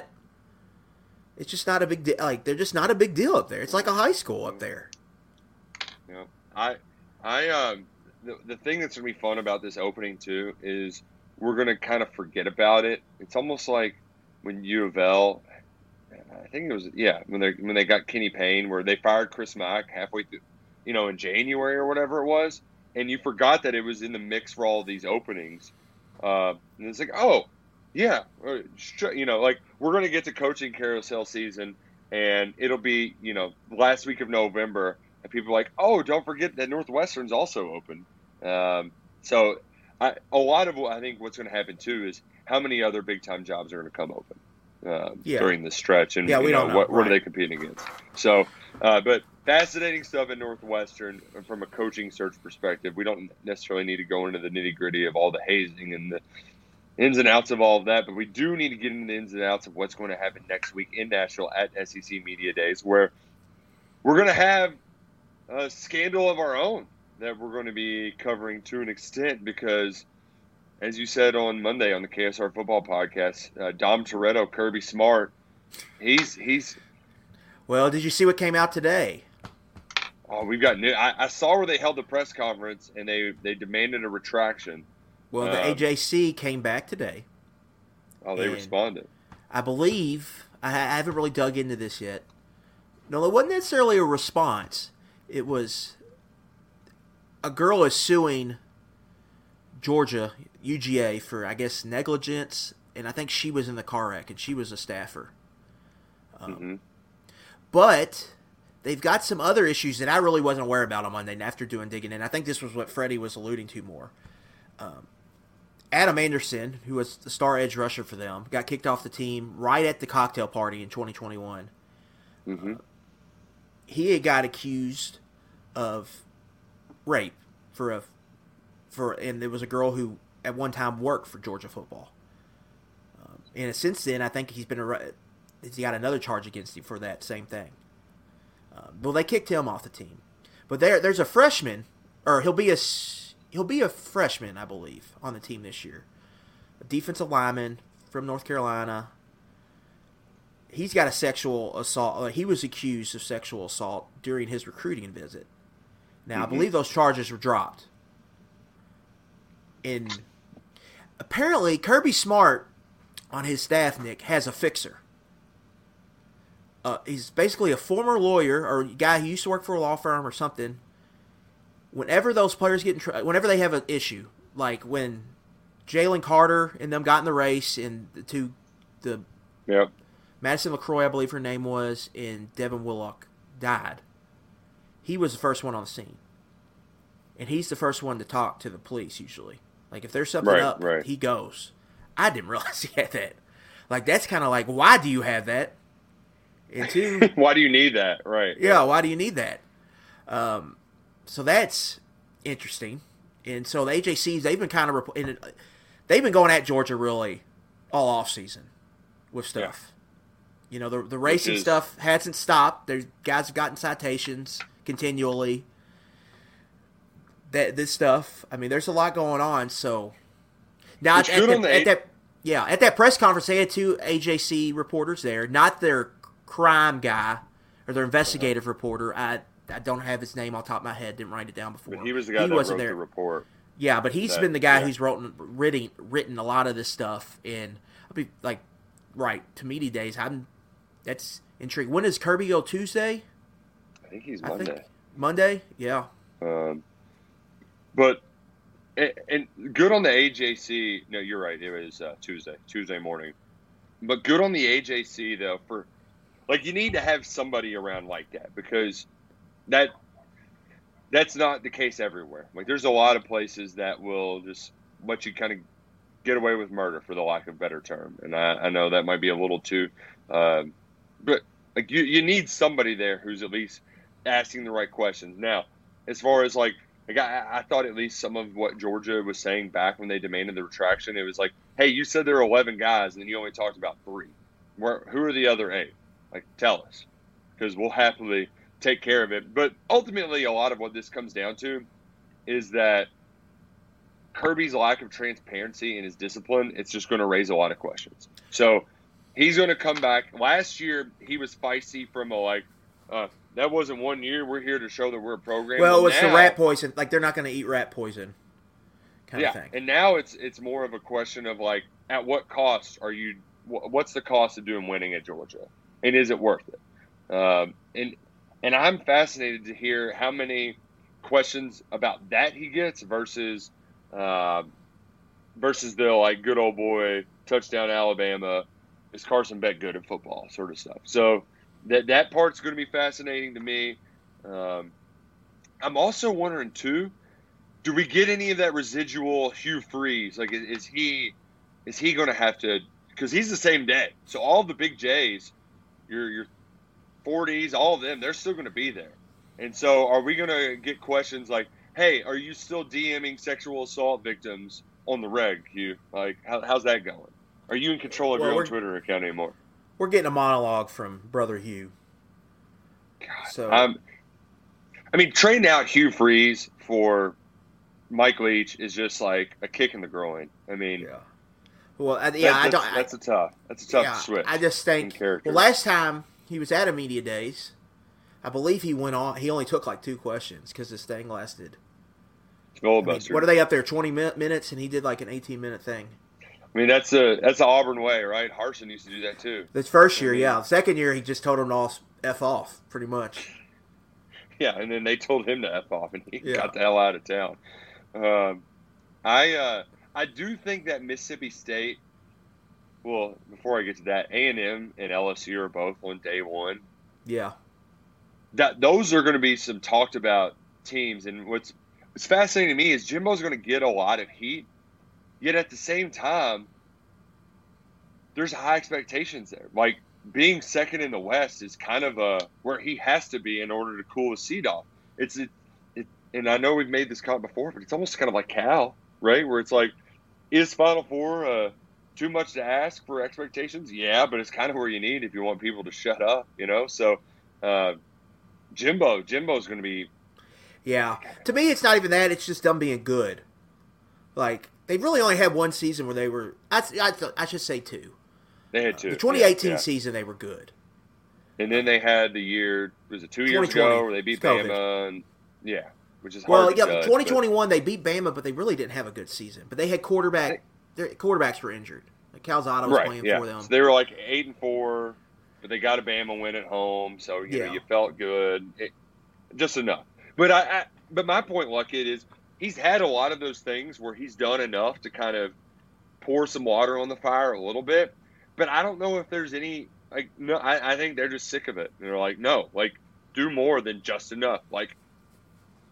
It's just not a big deal. Like they're just not a big deal up there. It's like a high school up there. Yeah, I, I um, the the thing that's gonna be fun about this opening too is we're gonna kind of forget about it. It's almost like when U of L, I think it was yeah when they when they got Kenny Payne, where they fired Chris Mack halfway through, you know, in January or whatever it was, and you forgot that it was in the mix for all of these openings. Uh, and it's like, oh yeah, you know, like we're gonna get to coaching carousel season, and it'll be you know last week of November, and people are like, oh, don't forget that Northwestern's also open. Um, so I, a lot of what I think what's going to happen too is how many other big time jobs are going to come open uh, yeah. during this stretch, and yeah, we you know, don't know. what, right. what are they competing against? So, uh, but fascinating stuff at Northwestern from a coaching search perspective. We don't necessarily need to go into the nitty gritty of all the hazing and the ins and outs of all of that, but we do need to get into the ins and outs of what's going to happen next week in Nashville at S E C Media Days, where we're going to have a scandal of our own that we're going to be covering to an extent because, as you said on Monday on the K S R Football Podcast, uh, Dom Toretto, Kirby Smart, he's he's. Well, did you see what came out today? Oh, we've got new. I, I saw where they held the press conference and they, they demanded a retraction. Well, the um, A J C came back today. Oh, they responded. I believe I, I haven't really dug into this yet. No, it wasn't necessarily a response. It was a girl is suing Georgia U G A for, I guess, negligence, and I think she was in the car wreck, and she was a staffer. Um, mm-hmm. But they've got some other issues that I really wasn't aware about on Monday after doing digging in. I think this was what Freddie was alluding to more. Um, Adam Anderson, who was the star edge rusher for them, got kicked off the team right at the cocktail party in twenty twenty-one. Mm-hmm. Uh, he had got accused of rape for a for, and there was a girl who at one time worked for Georgia football. Um, and since then, I think he's been a, he got another charge against him for that same thing. Uh, well, they kicked him off the team, but there there's a freshman, or he'll be a he'll be a freshman, I believe, on the team this year. A defensive lineman from North Carolina. He's got a sexual assault. Uh, he was accused of sexual assault during his recruiting visit. Now, mm-hmm. I believe those charges were dropped. And apparently, Kirby Smart on his staff, Nick, has a fixer. Uh, he's basically a former lawyer or a guy who used to work for a law firm or something. Whenever those players get in trouble, whenever they have an issue, like when Jalen Carter and them got in the race and the two, the yep. Madison LaCroix, I believe her name was, and Devin Willock died. He was the first one on the scene. and he's the first one to talk to the police usually. Like if there's something Right, up, right. he goes. I didn't realize he had that. Like that's kind of like, why do you have that? And two, Why do you need that? Right. yeah, why do you need that? Um, so that's interesting. And so the A J Cs, they've been kind of rep- and they've been going at Georgia really all off season with stuff. Yeah. You know, the the racing is, stuff hasn't stopped. There's guys have gotten citations continually. That this stuff, I mean, there's a lot going on. So now at, at, the, the at that, yeah, at that press conference, they had two A J C reporters there, not their crime guy or their investigative uh-huh. reporter. I I don't have his name off the top of my head. Didn't write it down before. But he was the guy he that wrote there. the report. Yeah, but he's that, been the guy yeah. who's wrote, written written a lot of this stuff. And I'll be like, right to media days. I'm that's intriguing. When does Kirby go? Tuesday? I think he's Monday. Think Monday, yeah. Um, but and, and good on the A J C. No, you're right. It was uh, Tuesday, Tuesday morning. But good on the A J C though for like you need to have somebody around like that because that that's not the case everywhere. Like there's a lot of places that will just let you kind of get away with murder, for the lack of a better term. And I, I know that might be a little too, um, but like you, you need somebody there who's at least asking the right questions. Now, as far as like, like I, I thought at least some of what Georgia was saying back when they demanded the retraction, it was like, hey, you said there were eleven guys and then you only talked about three. Where, who are the other eight? Like, tell us, because we'll happily take care of it. But ultimately, a lot of what this comes down to is that Kirby's lack of transparency and his discipline, it's just going to raise a lot of questions. So he's going to come back. Last year, he was feisty from a like, uh, that wasn't one year. We're here to show that we're a program. Well, well it's now, the rat poison. Like, they're not going to eat rat poison kind yeah, of thing. And now it's it's more of a question of, like, at what cost are you – what's the cost of doing winning at Georgia? And is it worth it? Um, and and I'm fascinated to hear how many questions about that he gets versus – Uh, versus the like good old boy touchdown Alabama, is Carson Beck good at football sort of stuff. So that that part's going to be fascinating to me. Um, I'm also wondering too, do we get any of that residual Hugh Freeze? Like, is, is he is he going to have to? Because he's the same day. So all the big J's, your your forties, all of them, they're still going to be there. And so are we going to get questions like, hey, are you still DMing sexual assault victims on the reg, Hugh? Like, how, how's that going? Are you in control of well, your own Twitter account anymore? We're getting a monologue from Brother Hugh. God, so, um, I mean, trading out Hugh Freeze for Mike Leach is just like a kick in the groin. I mean, yeah. Well, I, yeah, that, I don't. That's a tough. That's a tough yeah, switch. I just think. Well, last time he was at a media days, I believe he went on. He only took like two questions because this thing lasted. I mean, what are they up there? Twenty minutes, and he did like an eighteen-minute thing. I mean, that's a that's the Auburn way, right? Harsin used to do that too. This first year, I mean, yeah. The second year, he just told him to all f off, pretty much. Yeah, and then they told him to f off, and he yeah. got the hell out of town. Um, I uh, I do think that Mississippi State. Well, before I get to that, A and M and L S U are both on day one. Yeah. That those are going to be some talked about teams, and what's What's fascinating to me is Jimbo's going to get a lot of heat, yet at the same time, there's high expectations there. Like, being second in the West is kind of a, where he has to be in order to cool his seat off. It's it, it, and I know we've made this comment before, but it's almost kind of like Cal, right? Where it's like, is Final Four uh, too much to ask for expectations? Yeah, but it's kind of where you need if you want people to shut up, you know? So, uh, Jimbo, Jimbo's going to be. Yeah. To me, it's not even that. It's just them being good. Like, they really only had one season where they were – I I should say two. They had two. Uh, the twenty eighteen yeah, yeah. season, they were good. And then they had the year – was it two years ago where they beat Bama? And, yeah, which is hard well, to yeah, judge. twenty twenty-one, but, they beat Bama, but they really didn't have a good season. But they had quarterback – their quarterbacks were injured. Like Calzada was right, playing yeah. for them. So they were like eight and four, but they got a Bama win at home, so you yeah. know you felt good. It, just enough. But I, I – But my point, Luckett, is he's had a lot of those things where he's done enough to kind of pour some water on the fire a little bit. But I don't know if there's any like no. I, I think they're just sick of it. And they're like, no, like do more than just enough. Like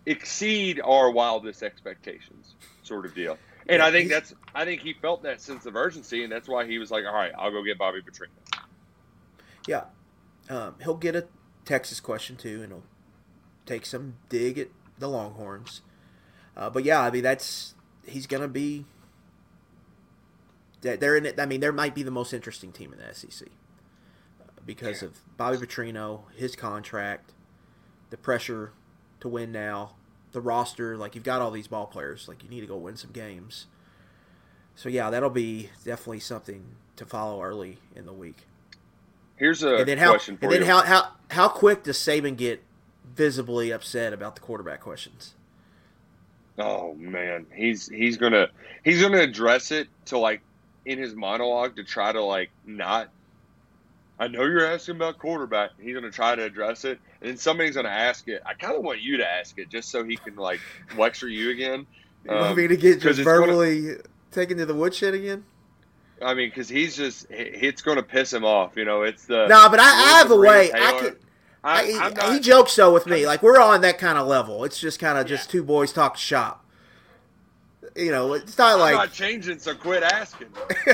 exceed our wildest expectations, sort of deal. And Yeah, I think he's- that's I think he felt that sense of urgency, and that's why he was like, "All right, I'll go get Bobby Petrino." Yeah, um, he'll get a Texas question too, and he'll take some dig at the Longhorns. Uh, but yeah, I mean that's he's gonna be. They're in it. I mean, there might be the most interesting team in the S E C uh, because of Bobby Petrino, his contract, the pressure to win now, the roster. Like you've got all these ball players. Like you need to go win some games. So yeah, that'll be definitely something to follow early in the week. Here's a And then how question for and then you. how, how how quick does Saban get visibly upset about the quarterback questions? Oh man, he's he's gonna he's gonna address it to like in his monologue to try to like not. I know you're asking about quarterback. He's gonna try to address it, and then somebody's gonna ask it. I kind of want you to ask it just so he can like lecture you again. You want Um, me to get 'cause just it's gonna- verbally taken to the woodshed again? I mean, because he's just it's gonna piss him off. You know, it's the No, but I, I have a Breonna way. I Taylor. can. I, I, I'm not, he jokes so with me. I'm- Like we're on that kind of level. It's just kind of just Yeah. two boys talk shop. You know, it's not I'm like not changing, so quit asking.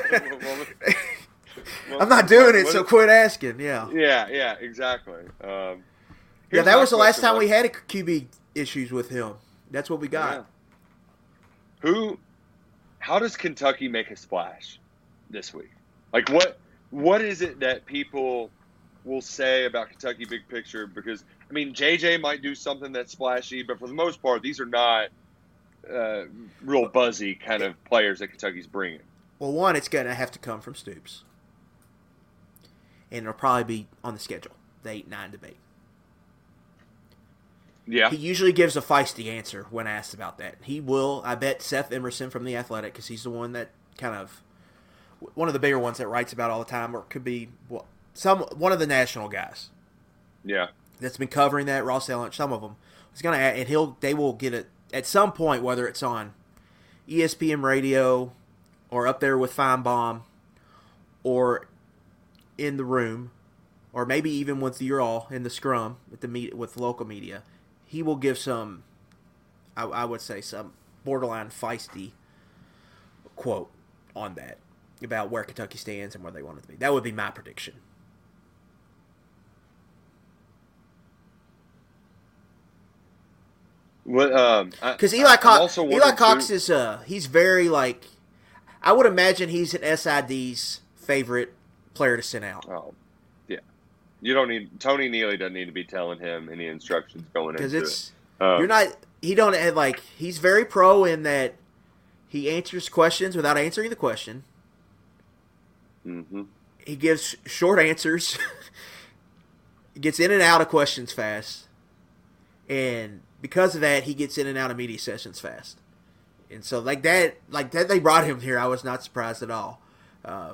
Well, I'm not doing it. what So is- quit asking. Yeah, Yeah, yeah, exactly. Um, yeah. here's That my was the last question, time Mike. we had Q B issues with him. That's what we got. Yeah. Who? How does Kentucky make a splash this week? Like what? What is it that people will say about Kentucky big picture? Because I mean, J J might do something that's splashy, but for the most part, these are not uh, real buzzy kind of players that Kentucky's bringing. Well, one, it's going to have to come from Stoops, and it'll probably be on the schedule. The eight nine debate. Yeah, He usually gives a feisty answer when asked about that. He will, I bet, Seth Emerson from The Athletic, because he's the one that kind of, one of the bigger ones that writes about all the time, or it could be well, some one of the national guys yeah, that's been covering that. Ross Ellench, some of them. He's gonna, and he'll, they will get it at some point, whether it's on E S P N radio, or up there with Feinbaum, or in the room, or maybe even with you all in the scrum with the meet with local media. He will give some, I, I would say, some borderline feisty quote on that about where Kentucky stands and where they want it to be. That would be my prediction. What? Um, Because Eli Cox, Eli wondering, Cox too- is uh, he's very like, I would imagine he's an S I D's favorite player to send out. Oh, yeah. You don't need Tony Neely doesn't need to be telling him any instructions going into Because it's it. Um, you're not he don't have, like he's very pro in that he answers questions without answering the question. Mm-hmm. He gives short answers. Gets in and out of questions fast, and because of that, he gets in and out of media sessions fast. And so, like that, like that, they brought him here. I was not surprised at all. Uh,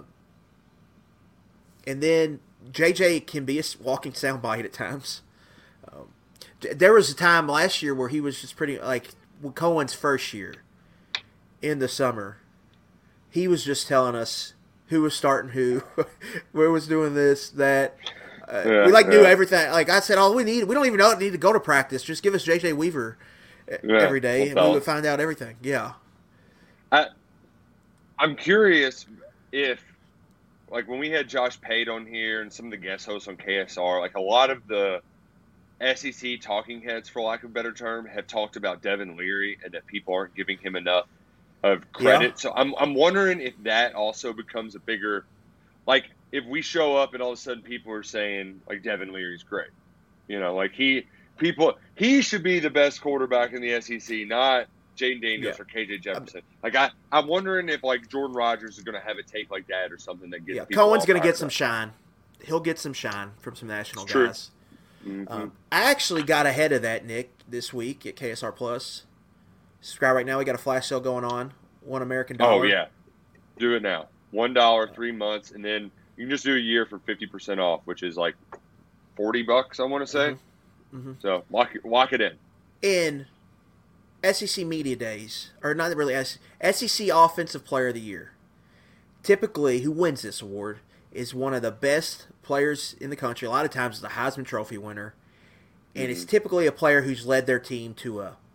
and then J J can be a walking soundbite at times. Um, there was a time last year where he was just pretty like Cohen's first year in the summer. He was just telling us who was starting who, where was doing this, that. Uh, Yeah, we like knew yeah. everything. Like I said, all we need, we don't even know need to go to practice. Just give us J J Weaver uh, Yeah, every day, we'll and tell we would him. find out everything. Yeah. I, I'm curious if, like, when we had Josh Pate on here and some of the guest hosts on K S R, like, a lot of the S E C talking heads, for lack of a better term, have talked about Devin Leary and that people aren't giving him enough of credit. Yeah. So I'm, I'm wondering if that also becomes a bigger, like, if we show up and all of a sudden people are saying, like, Devin Leary's great. You know, like, he, people, he should be the best quarterback in the S E C, not Jaden Daniels Yeah. or K J Jefferson. Like I, I'm wondering if like Jordan Rogers is going to have a take like that or something that gets. Yeah. people Cohen's all going to get fired some up. shine. He'll get some shine from some national It's true. guys. Mhm. Um, I actually got ahead of that, Nick, this week at K S R Plus. Subscribe right now. We got a flash sale going on. One American dollar. oh yeah, do it now. One dollar, three months, and then you can just do a year for fifty percent off, which is like forty bucks. I want to say. Mm-hmm. So lock it, lock it in. In S E C Media Days, or not really S E C Offensive Player of the Year, typically who wins this award is one of the best players in the country. A lot of times it's a Heisman Trophy winner, and it's typically a player who's led their team to a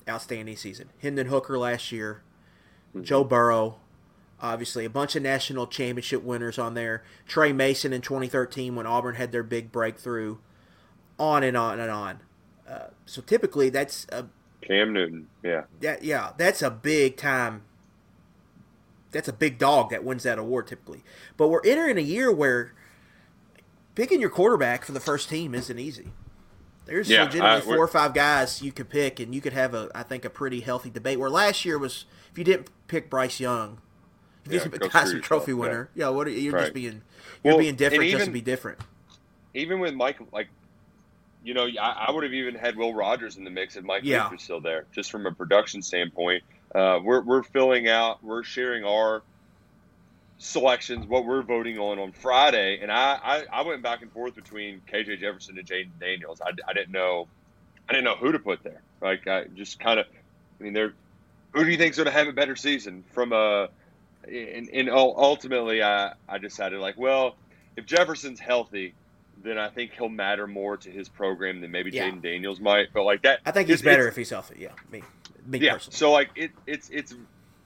outstanding season. Hendon Hooker last year, Mm-hmm. Joe Burrow, obviously a bunch of national championship winners on there. Trey Mason in twenty thirteen when Auburn had their big breakthrough. On and on and on. Uh, so typically that's a Cam Newton, yeah, that yeah that's a big time. That's a big dog that wins that award typically. But we're entering a year where picking your quarterback for the first team isn't easy. There's yeah, legitimately I, four or five guys you could pick, and you could have a, I think, a pretty healthy debate. Where last year was, if you didn't pick Bryce Young, if you Yeah, didn't go pick Heisman screw Trophy yourself, winner, yeah, what are, you're Right. just being, you're Well, being different and just even- to be different. even with Mike, like, you know, I, I would have even had Will Rogers in the mix if Mike Yeah. Leach was still there, just from a production standpoint. Uh, we're we're filling out, we're sharing our selections, what we're voting on on Friday, and I, I, I went back and forth between K J Jefferson and Jaden Daniels. I, I didn't know, I didn't know who to put there. Like, I just kind of, I mean, they're, who do you think's going to have a better season from a, and, and ultimately I, I decided like, well, if Jefferson's healthy, then I think he'll matter more to his program than maybe Yeah. Jaden Daniels might. But like that, I think he's it's- better it's- if he's healthy. Yeah, me, me yeah. personally. So like it, it's it's.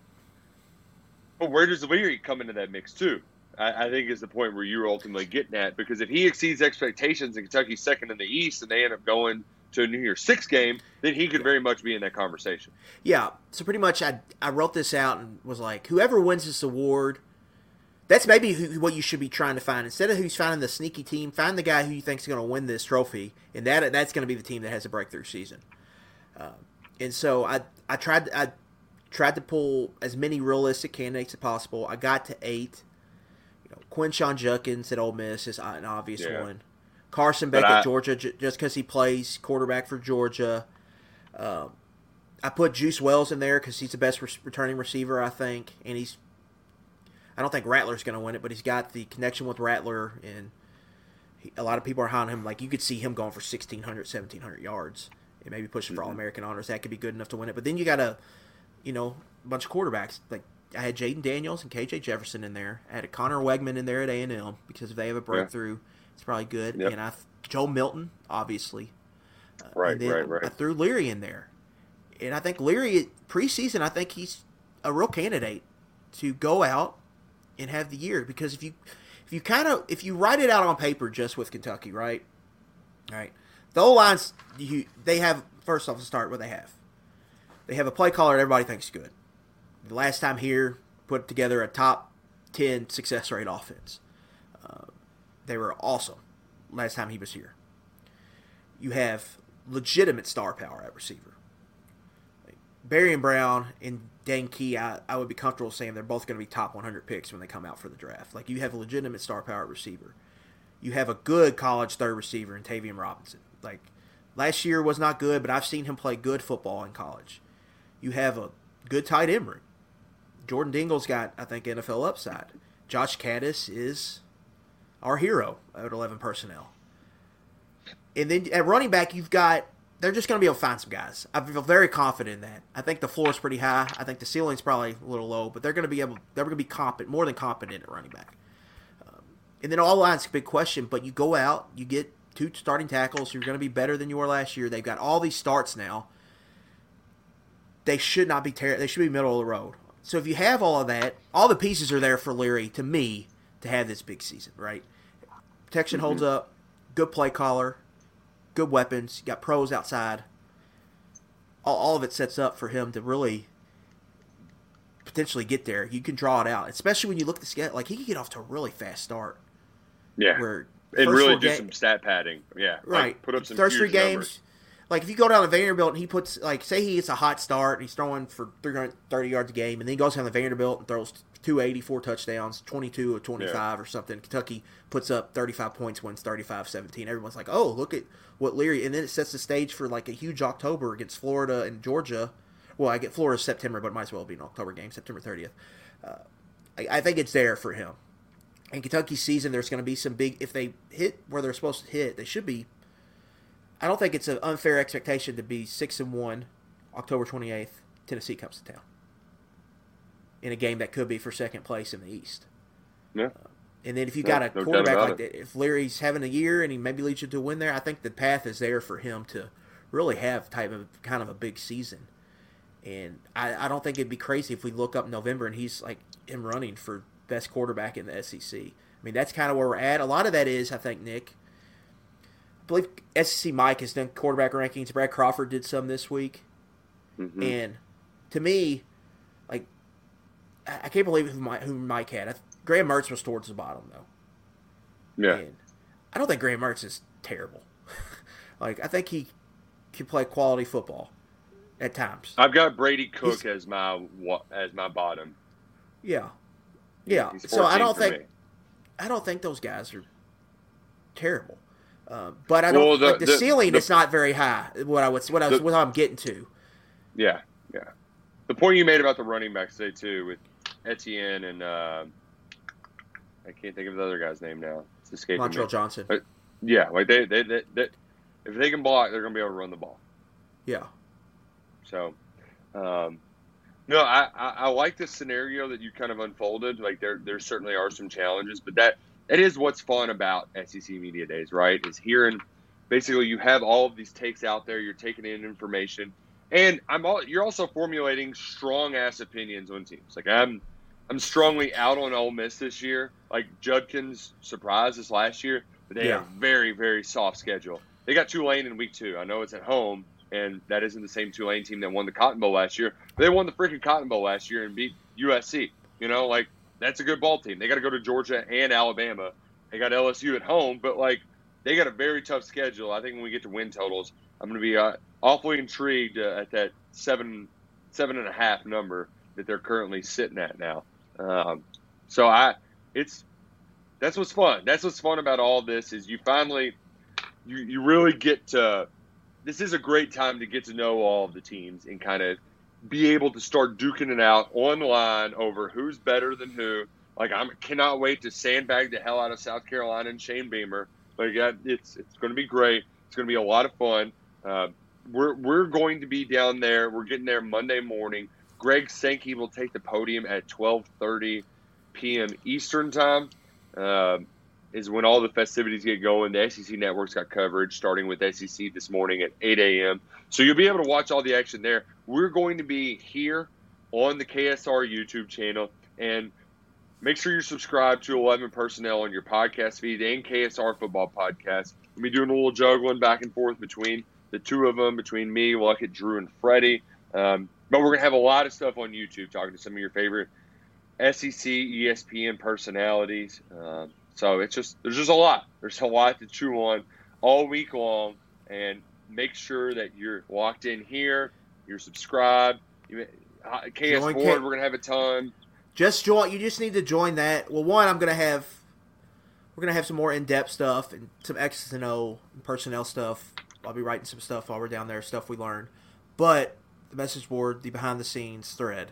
But where does Leary come into that mix too? I, I think is the point where you're ultimately getting at, because if he exceeds expectations and Kentucky's second in the East and they end up going to a New Year's Six game, then he could very much be in that conversation. Yeah, so pretty much I I wrote this out and was like, whoever wins this award, that's maybe who, what you should be trying to find. Instead of who's finding the sneaky team, find the guy who you think's going to win this trophy, and that that's going to be the team that has a breakthrough season. Uh, and so I I tried I tried to pull as many realistic candidates as possible. I got to eight. You know, Quinshon Judkins at Ole Miss is an obvious Yeah. one. Carson Beck But at I- Georgia, j- just because he plays quarterback for Georgia. Um, I put Juice Wells in there because he's the best re- returning receiver, I think, and he's. I don't think Rattler's going to win it, but he's got the connection with Rattler, and he, a lot of people are high on him. Like, you could see him going for sixteen hundred, seventeen hundred yards and maybe pushing for Mhm. All-American honors. That could be good enough to win it. But then you got a, you know, a bunch of quarterbacks. Like, I had Jaden Daniels and K J Jefferson in there. I had a Connor Wegman in there at A and M because if they have a breakthrough, it's probably good. Yep. And I Joe Milton, obviously. Uh, Right, and then right, right. I threw Leary in there. And I think Leary, preseason, I think he's a real candidate to go out and have the year, because if you if you kind of if you write it out on paper just with Kentucky, right? All right. The O lines, you they have first off to start what they have. They have a play caller that everybody thinks is good. The last time here put together a top ten success rate offense. Uh, they were awesome last time he was here. You have legitimate star power at receiver. Barry Brown and Dane Key, I, I would be comfortable saying they're both going to be top one hundred picks when they come out for the draft. Like, you have a legitimate star power at receiver. You have a good college third receiver in Tavian Robinson. Like, last year was not good, but I've seen him play good football in college. You have a good tight end room. Jordan Dingle's got, I think, N F L upside. Josh Caddis is our hero at eleven personnel. And then at running back, you've got, they're just going to be able to find some guys. I feel very confident in that. I think the floor is pretty high. I think the ceiling's probably a little low, but they're going to be able, they're going to be competent, more than competent at running back. Um, and then all line's a big question, but you go out, you get two starting tackles, you're going to be better than you were last year. They've got all these starts now. They should not be ter- they should be middle of the road. So if you have all of that, all the pieces are there for Leary, to me, to have this big season, right? Protection Mm-hmm. holds up, good play caller, good weapons, you got pros outside. All, all of it sets up for him to really potentially get there. You can draw it out, especially when you look at the schedule. Like, he can get off to a really fast start. Yeah, Where and first really four do ga- some stat padding. Yeah, like, Right. put up some First three huge games. numbers. Like, if you go down to Vanderbilt and he puts, like, say he gets a hot start and he's throwing for three hundred thirty yards a game, and then he goes down to Vanderbilt and throws two eighty, four touchdowns, twenty-two or twenty-five or something. Kentucky puts up thirty-five points, wins thirty-five seventeen. Everyone's like, oh, look at what Leary, and then it sets the stage for, like, a huge October against Florida and Georgia. Well, I get Florida September, but it might as well be an October game, September thirtieth. Uh, I, I think it's there for him. In Kentucky's season, there's going to be some big, if they hit where they're supposed to hit, they should be. I don't think it's an unfair expectation to be six and one, October twenty eighth. Tennessee comes to town in a game that could be for second place in the East. Yeah, Uh, and then if you No- got a no doubt quarterback about like it. that, if Leary's having a year and he maybe leads you to a win there, I think the path is there for him to really have type of kind of a big season. And I, I don't think it'd be crazy if we look up in November and he's like in running for best quarterback in the S E C. I mean, that's kind of where we're at. A lot of that is, I think, Nick, I believe S E C Mike has done quarterback rankings. Brad Crawford did some this week. Mm-hmm. And to me, like, I can't believe who Mike, who Mike had. I, Graham Mertz was towards the bottom, though. Yeah. And I don't think Graham Mertz is terrible. Like, I think he can play quality football at times. I've got Brady Cook He's, as my as my bottom. Yeah. Yeah. So I don't think me. I don't think those guys are terrible. Uh, but I don't well, the, like the, the ceiling the, is not very high. What I was what I was the, what I'm getting to. Yeah, yeah. The point you made about the running backs today too, with Etienne and uh, I can't think of the other guy's name now. It's escaping Montreal me. Johnson. But, yeah, like they, they, they, they, if they can block, they're going to be able to run the ball. Yeah. So, um, no, I, I, I like this scenario that you kind of unfolded. Like there, there certainly are some challenges, but that it is what's fun about S E C Media Days, right? Is hearing basically you have all of these takes out there, you're taking in information, and I'm all, you're also formulating strong ass opinions on teams. Like I'm, I'm strongly out on Ole Miss this year. Like Judkins surprised us last year, but they yeah. have a very, very soft schedule. They got Tulane in week two. I know it's at home. And that isn't the same Tulane team that won the Cotton Bowl last year. They won the freaking Cotton Bowl last year and beat U S C. You know, like, that's a good ball team. They got to go to Georgia and Alabama. They got L S U at home, but, like, they got a very tough schedule. I think when we get to win totals, I'm going to be uh, awfully intrigued uh, at that seven, seven and a half number that they're currently sitting at now. Um, so I, it's, that's what's fun. That's what's fun about all this is you finally, you, you really get to, this is a great time to get to know all of the teams and kind of be able to start duking it out online over who's better than who. Like, I cannot wait to sandbag the hell out of South Carolina and Shane Beamer. Like, it's it's going to be great. It's going to be a lot of fun. Uh, we're we're going to be down there. We're getting there Monday morning. Greg Sankey will take the podium at twelve thirty p.m. Eastern time. Uh, is when all the festivities get going. The S E C Network's got coverage starting with S E C this morning at eight a.m. So you'll be able to watch all the action there. We're going to be here on the K S R YouTube channel. And make sure you're subscribed to eleven Personnel on your podcast feed and K S R Football Podcast. We'll be doing a little juggling back and forth between the two of them, between me, Luckett, Drew, and Freddie. Um, but we're going to have a lot of stuff on YouTube talking to some of your favorite S E C, E S P N personalities. Um, So it's just there's just a lot. There's a lot to chew on all week long, and make sure that you're locked in here. You're subscribed. You, K S Board, K- we're gonna have a ton. Just join. You just need to join that. Well, one, I'm gonna have we're gonna have some more in-depth stuff and some X's and O and personnel stuff. I'll be writing some stuff while we're down there, stuff we learned. But the message board, the behind-the-scenes thread,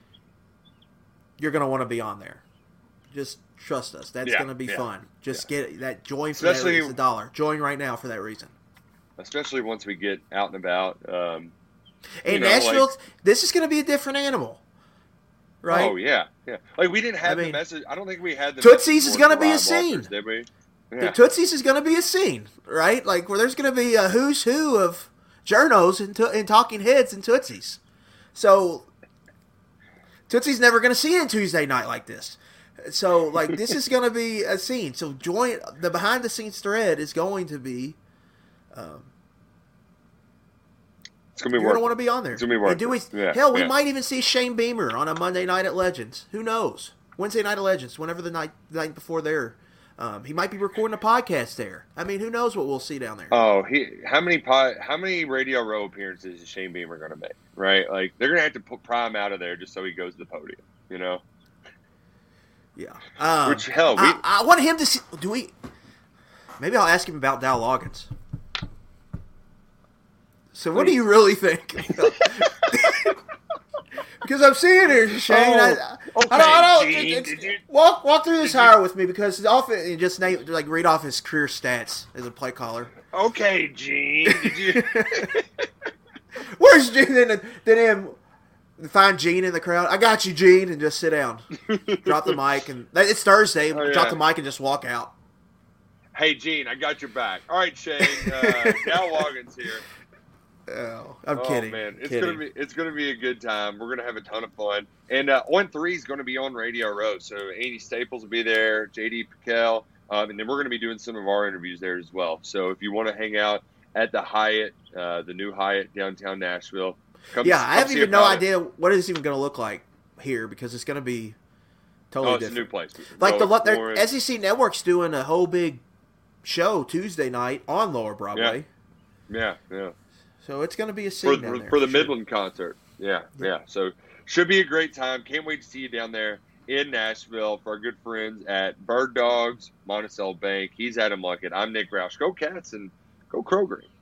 you're gonna want to be on there. Just trust us. That's yeah, going to be yeah, fun. Just yeah. get that join for especially, that. It's a dollar. Join right now for that reason. Especially once we get out and about. Um, and Nashville, like, this is going to be a different animal, right? Oh yeah, yeah. Like we didn't have I the mean, message. I don't think we had the Tootsie's is going to be a scene. Walters, did we? Yeah. The Tootsie's is going to be a scene, right? Like where there's going to be a who's who of journos and, to- and talking heads and Tootsie's. So Tootsie's never going to see it on Tuesday night like this. So, like, this is going to be a scene. So, join the behind-the-scenes thread is going to be. Um, it's going to be. You're going to want to be on there. It's going to be worth do we, yeah, hell, we yeah. might even see Shane Beamer on a Monday night at Legends. Who knows? Wednesday night at Legends, whenever the night the night before there. Um, he might be recording a podcast there. I mean, who knows what we'll see down there? Oh, he how many pod, how many Radio Row appearances is Shane Beamer going to make? Right, like they're going to have to put Prime out of there just so he goes to the podium. You know. Yeah. Um, Which, hell, we... I, I want him to see... Do we... Maybe I'll ask him about Dow Loggins. So what Please. do you really think? Because I'm seeing here, Shane. Oh, I, okay, I don't, I don't, Gene, it's, did you, walk walk through this hire with me because often just name like read off his career stats as a play caller. Okay, Gene. Did you? Where's Gene? Then then him. Find Gene in the crowd. I got you, Gene, and just sit down. Drop the mic, and it's Thursday. Oh, yeah. Drop the mic and just walk out. Hey, Gene, I got your back. All right, Shane. Uh, Dow Loggins here. Oh, I'm Oh kidding. man, it's kidding. gonna be it's gonna be a good time. We're gonna have a ton of fun. And uh, On Three is gonna be on Radio Row, so Andy Staples will be there, J D Piquel, um, and then we're gonna be doing some of our interviews there as well. So if you want to hang out at the Hyatt, uh, the new Hyatt downtown Nashville, come. Yeah, come I have see even no about it. idea what it's even going to look like here because it's going to be totally Oh, it's different. a new place. Like Go the explore it. S E C Network's doing a whole big show Tuesday night on Lower Broadway. Yeah, yeah. So it's going to be a For, scene down for, there. for the sure. Midland concert. Yeah, yeah. So should be a great time. Can't wait to see you down there in Nashville for our good friends at Bird Dogs, Monticello Bank. He's Adam Luckett. I'm Nick Roush. Go Cats and go Kroger.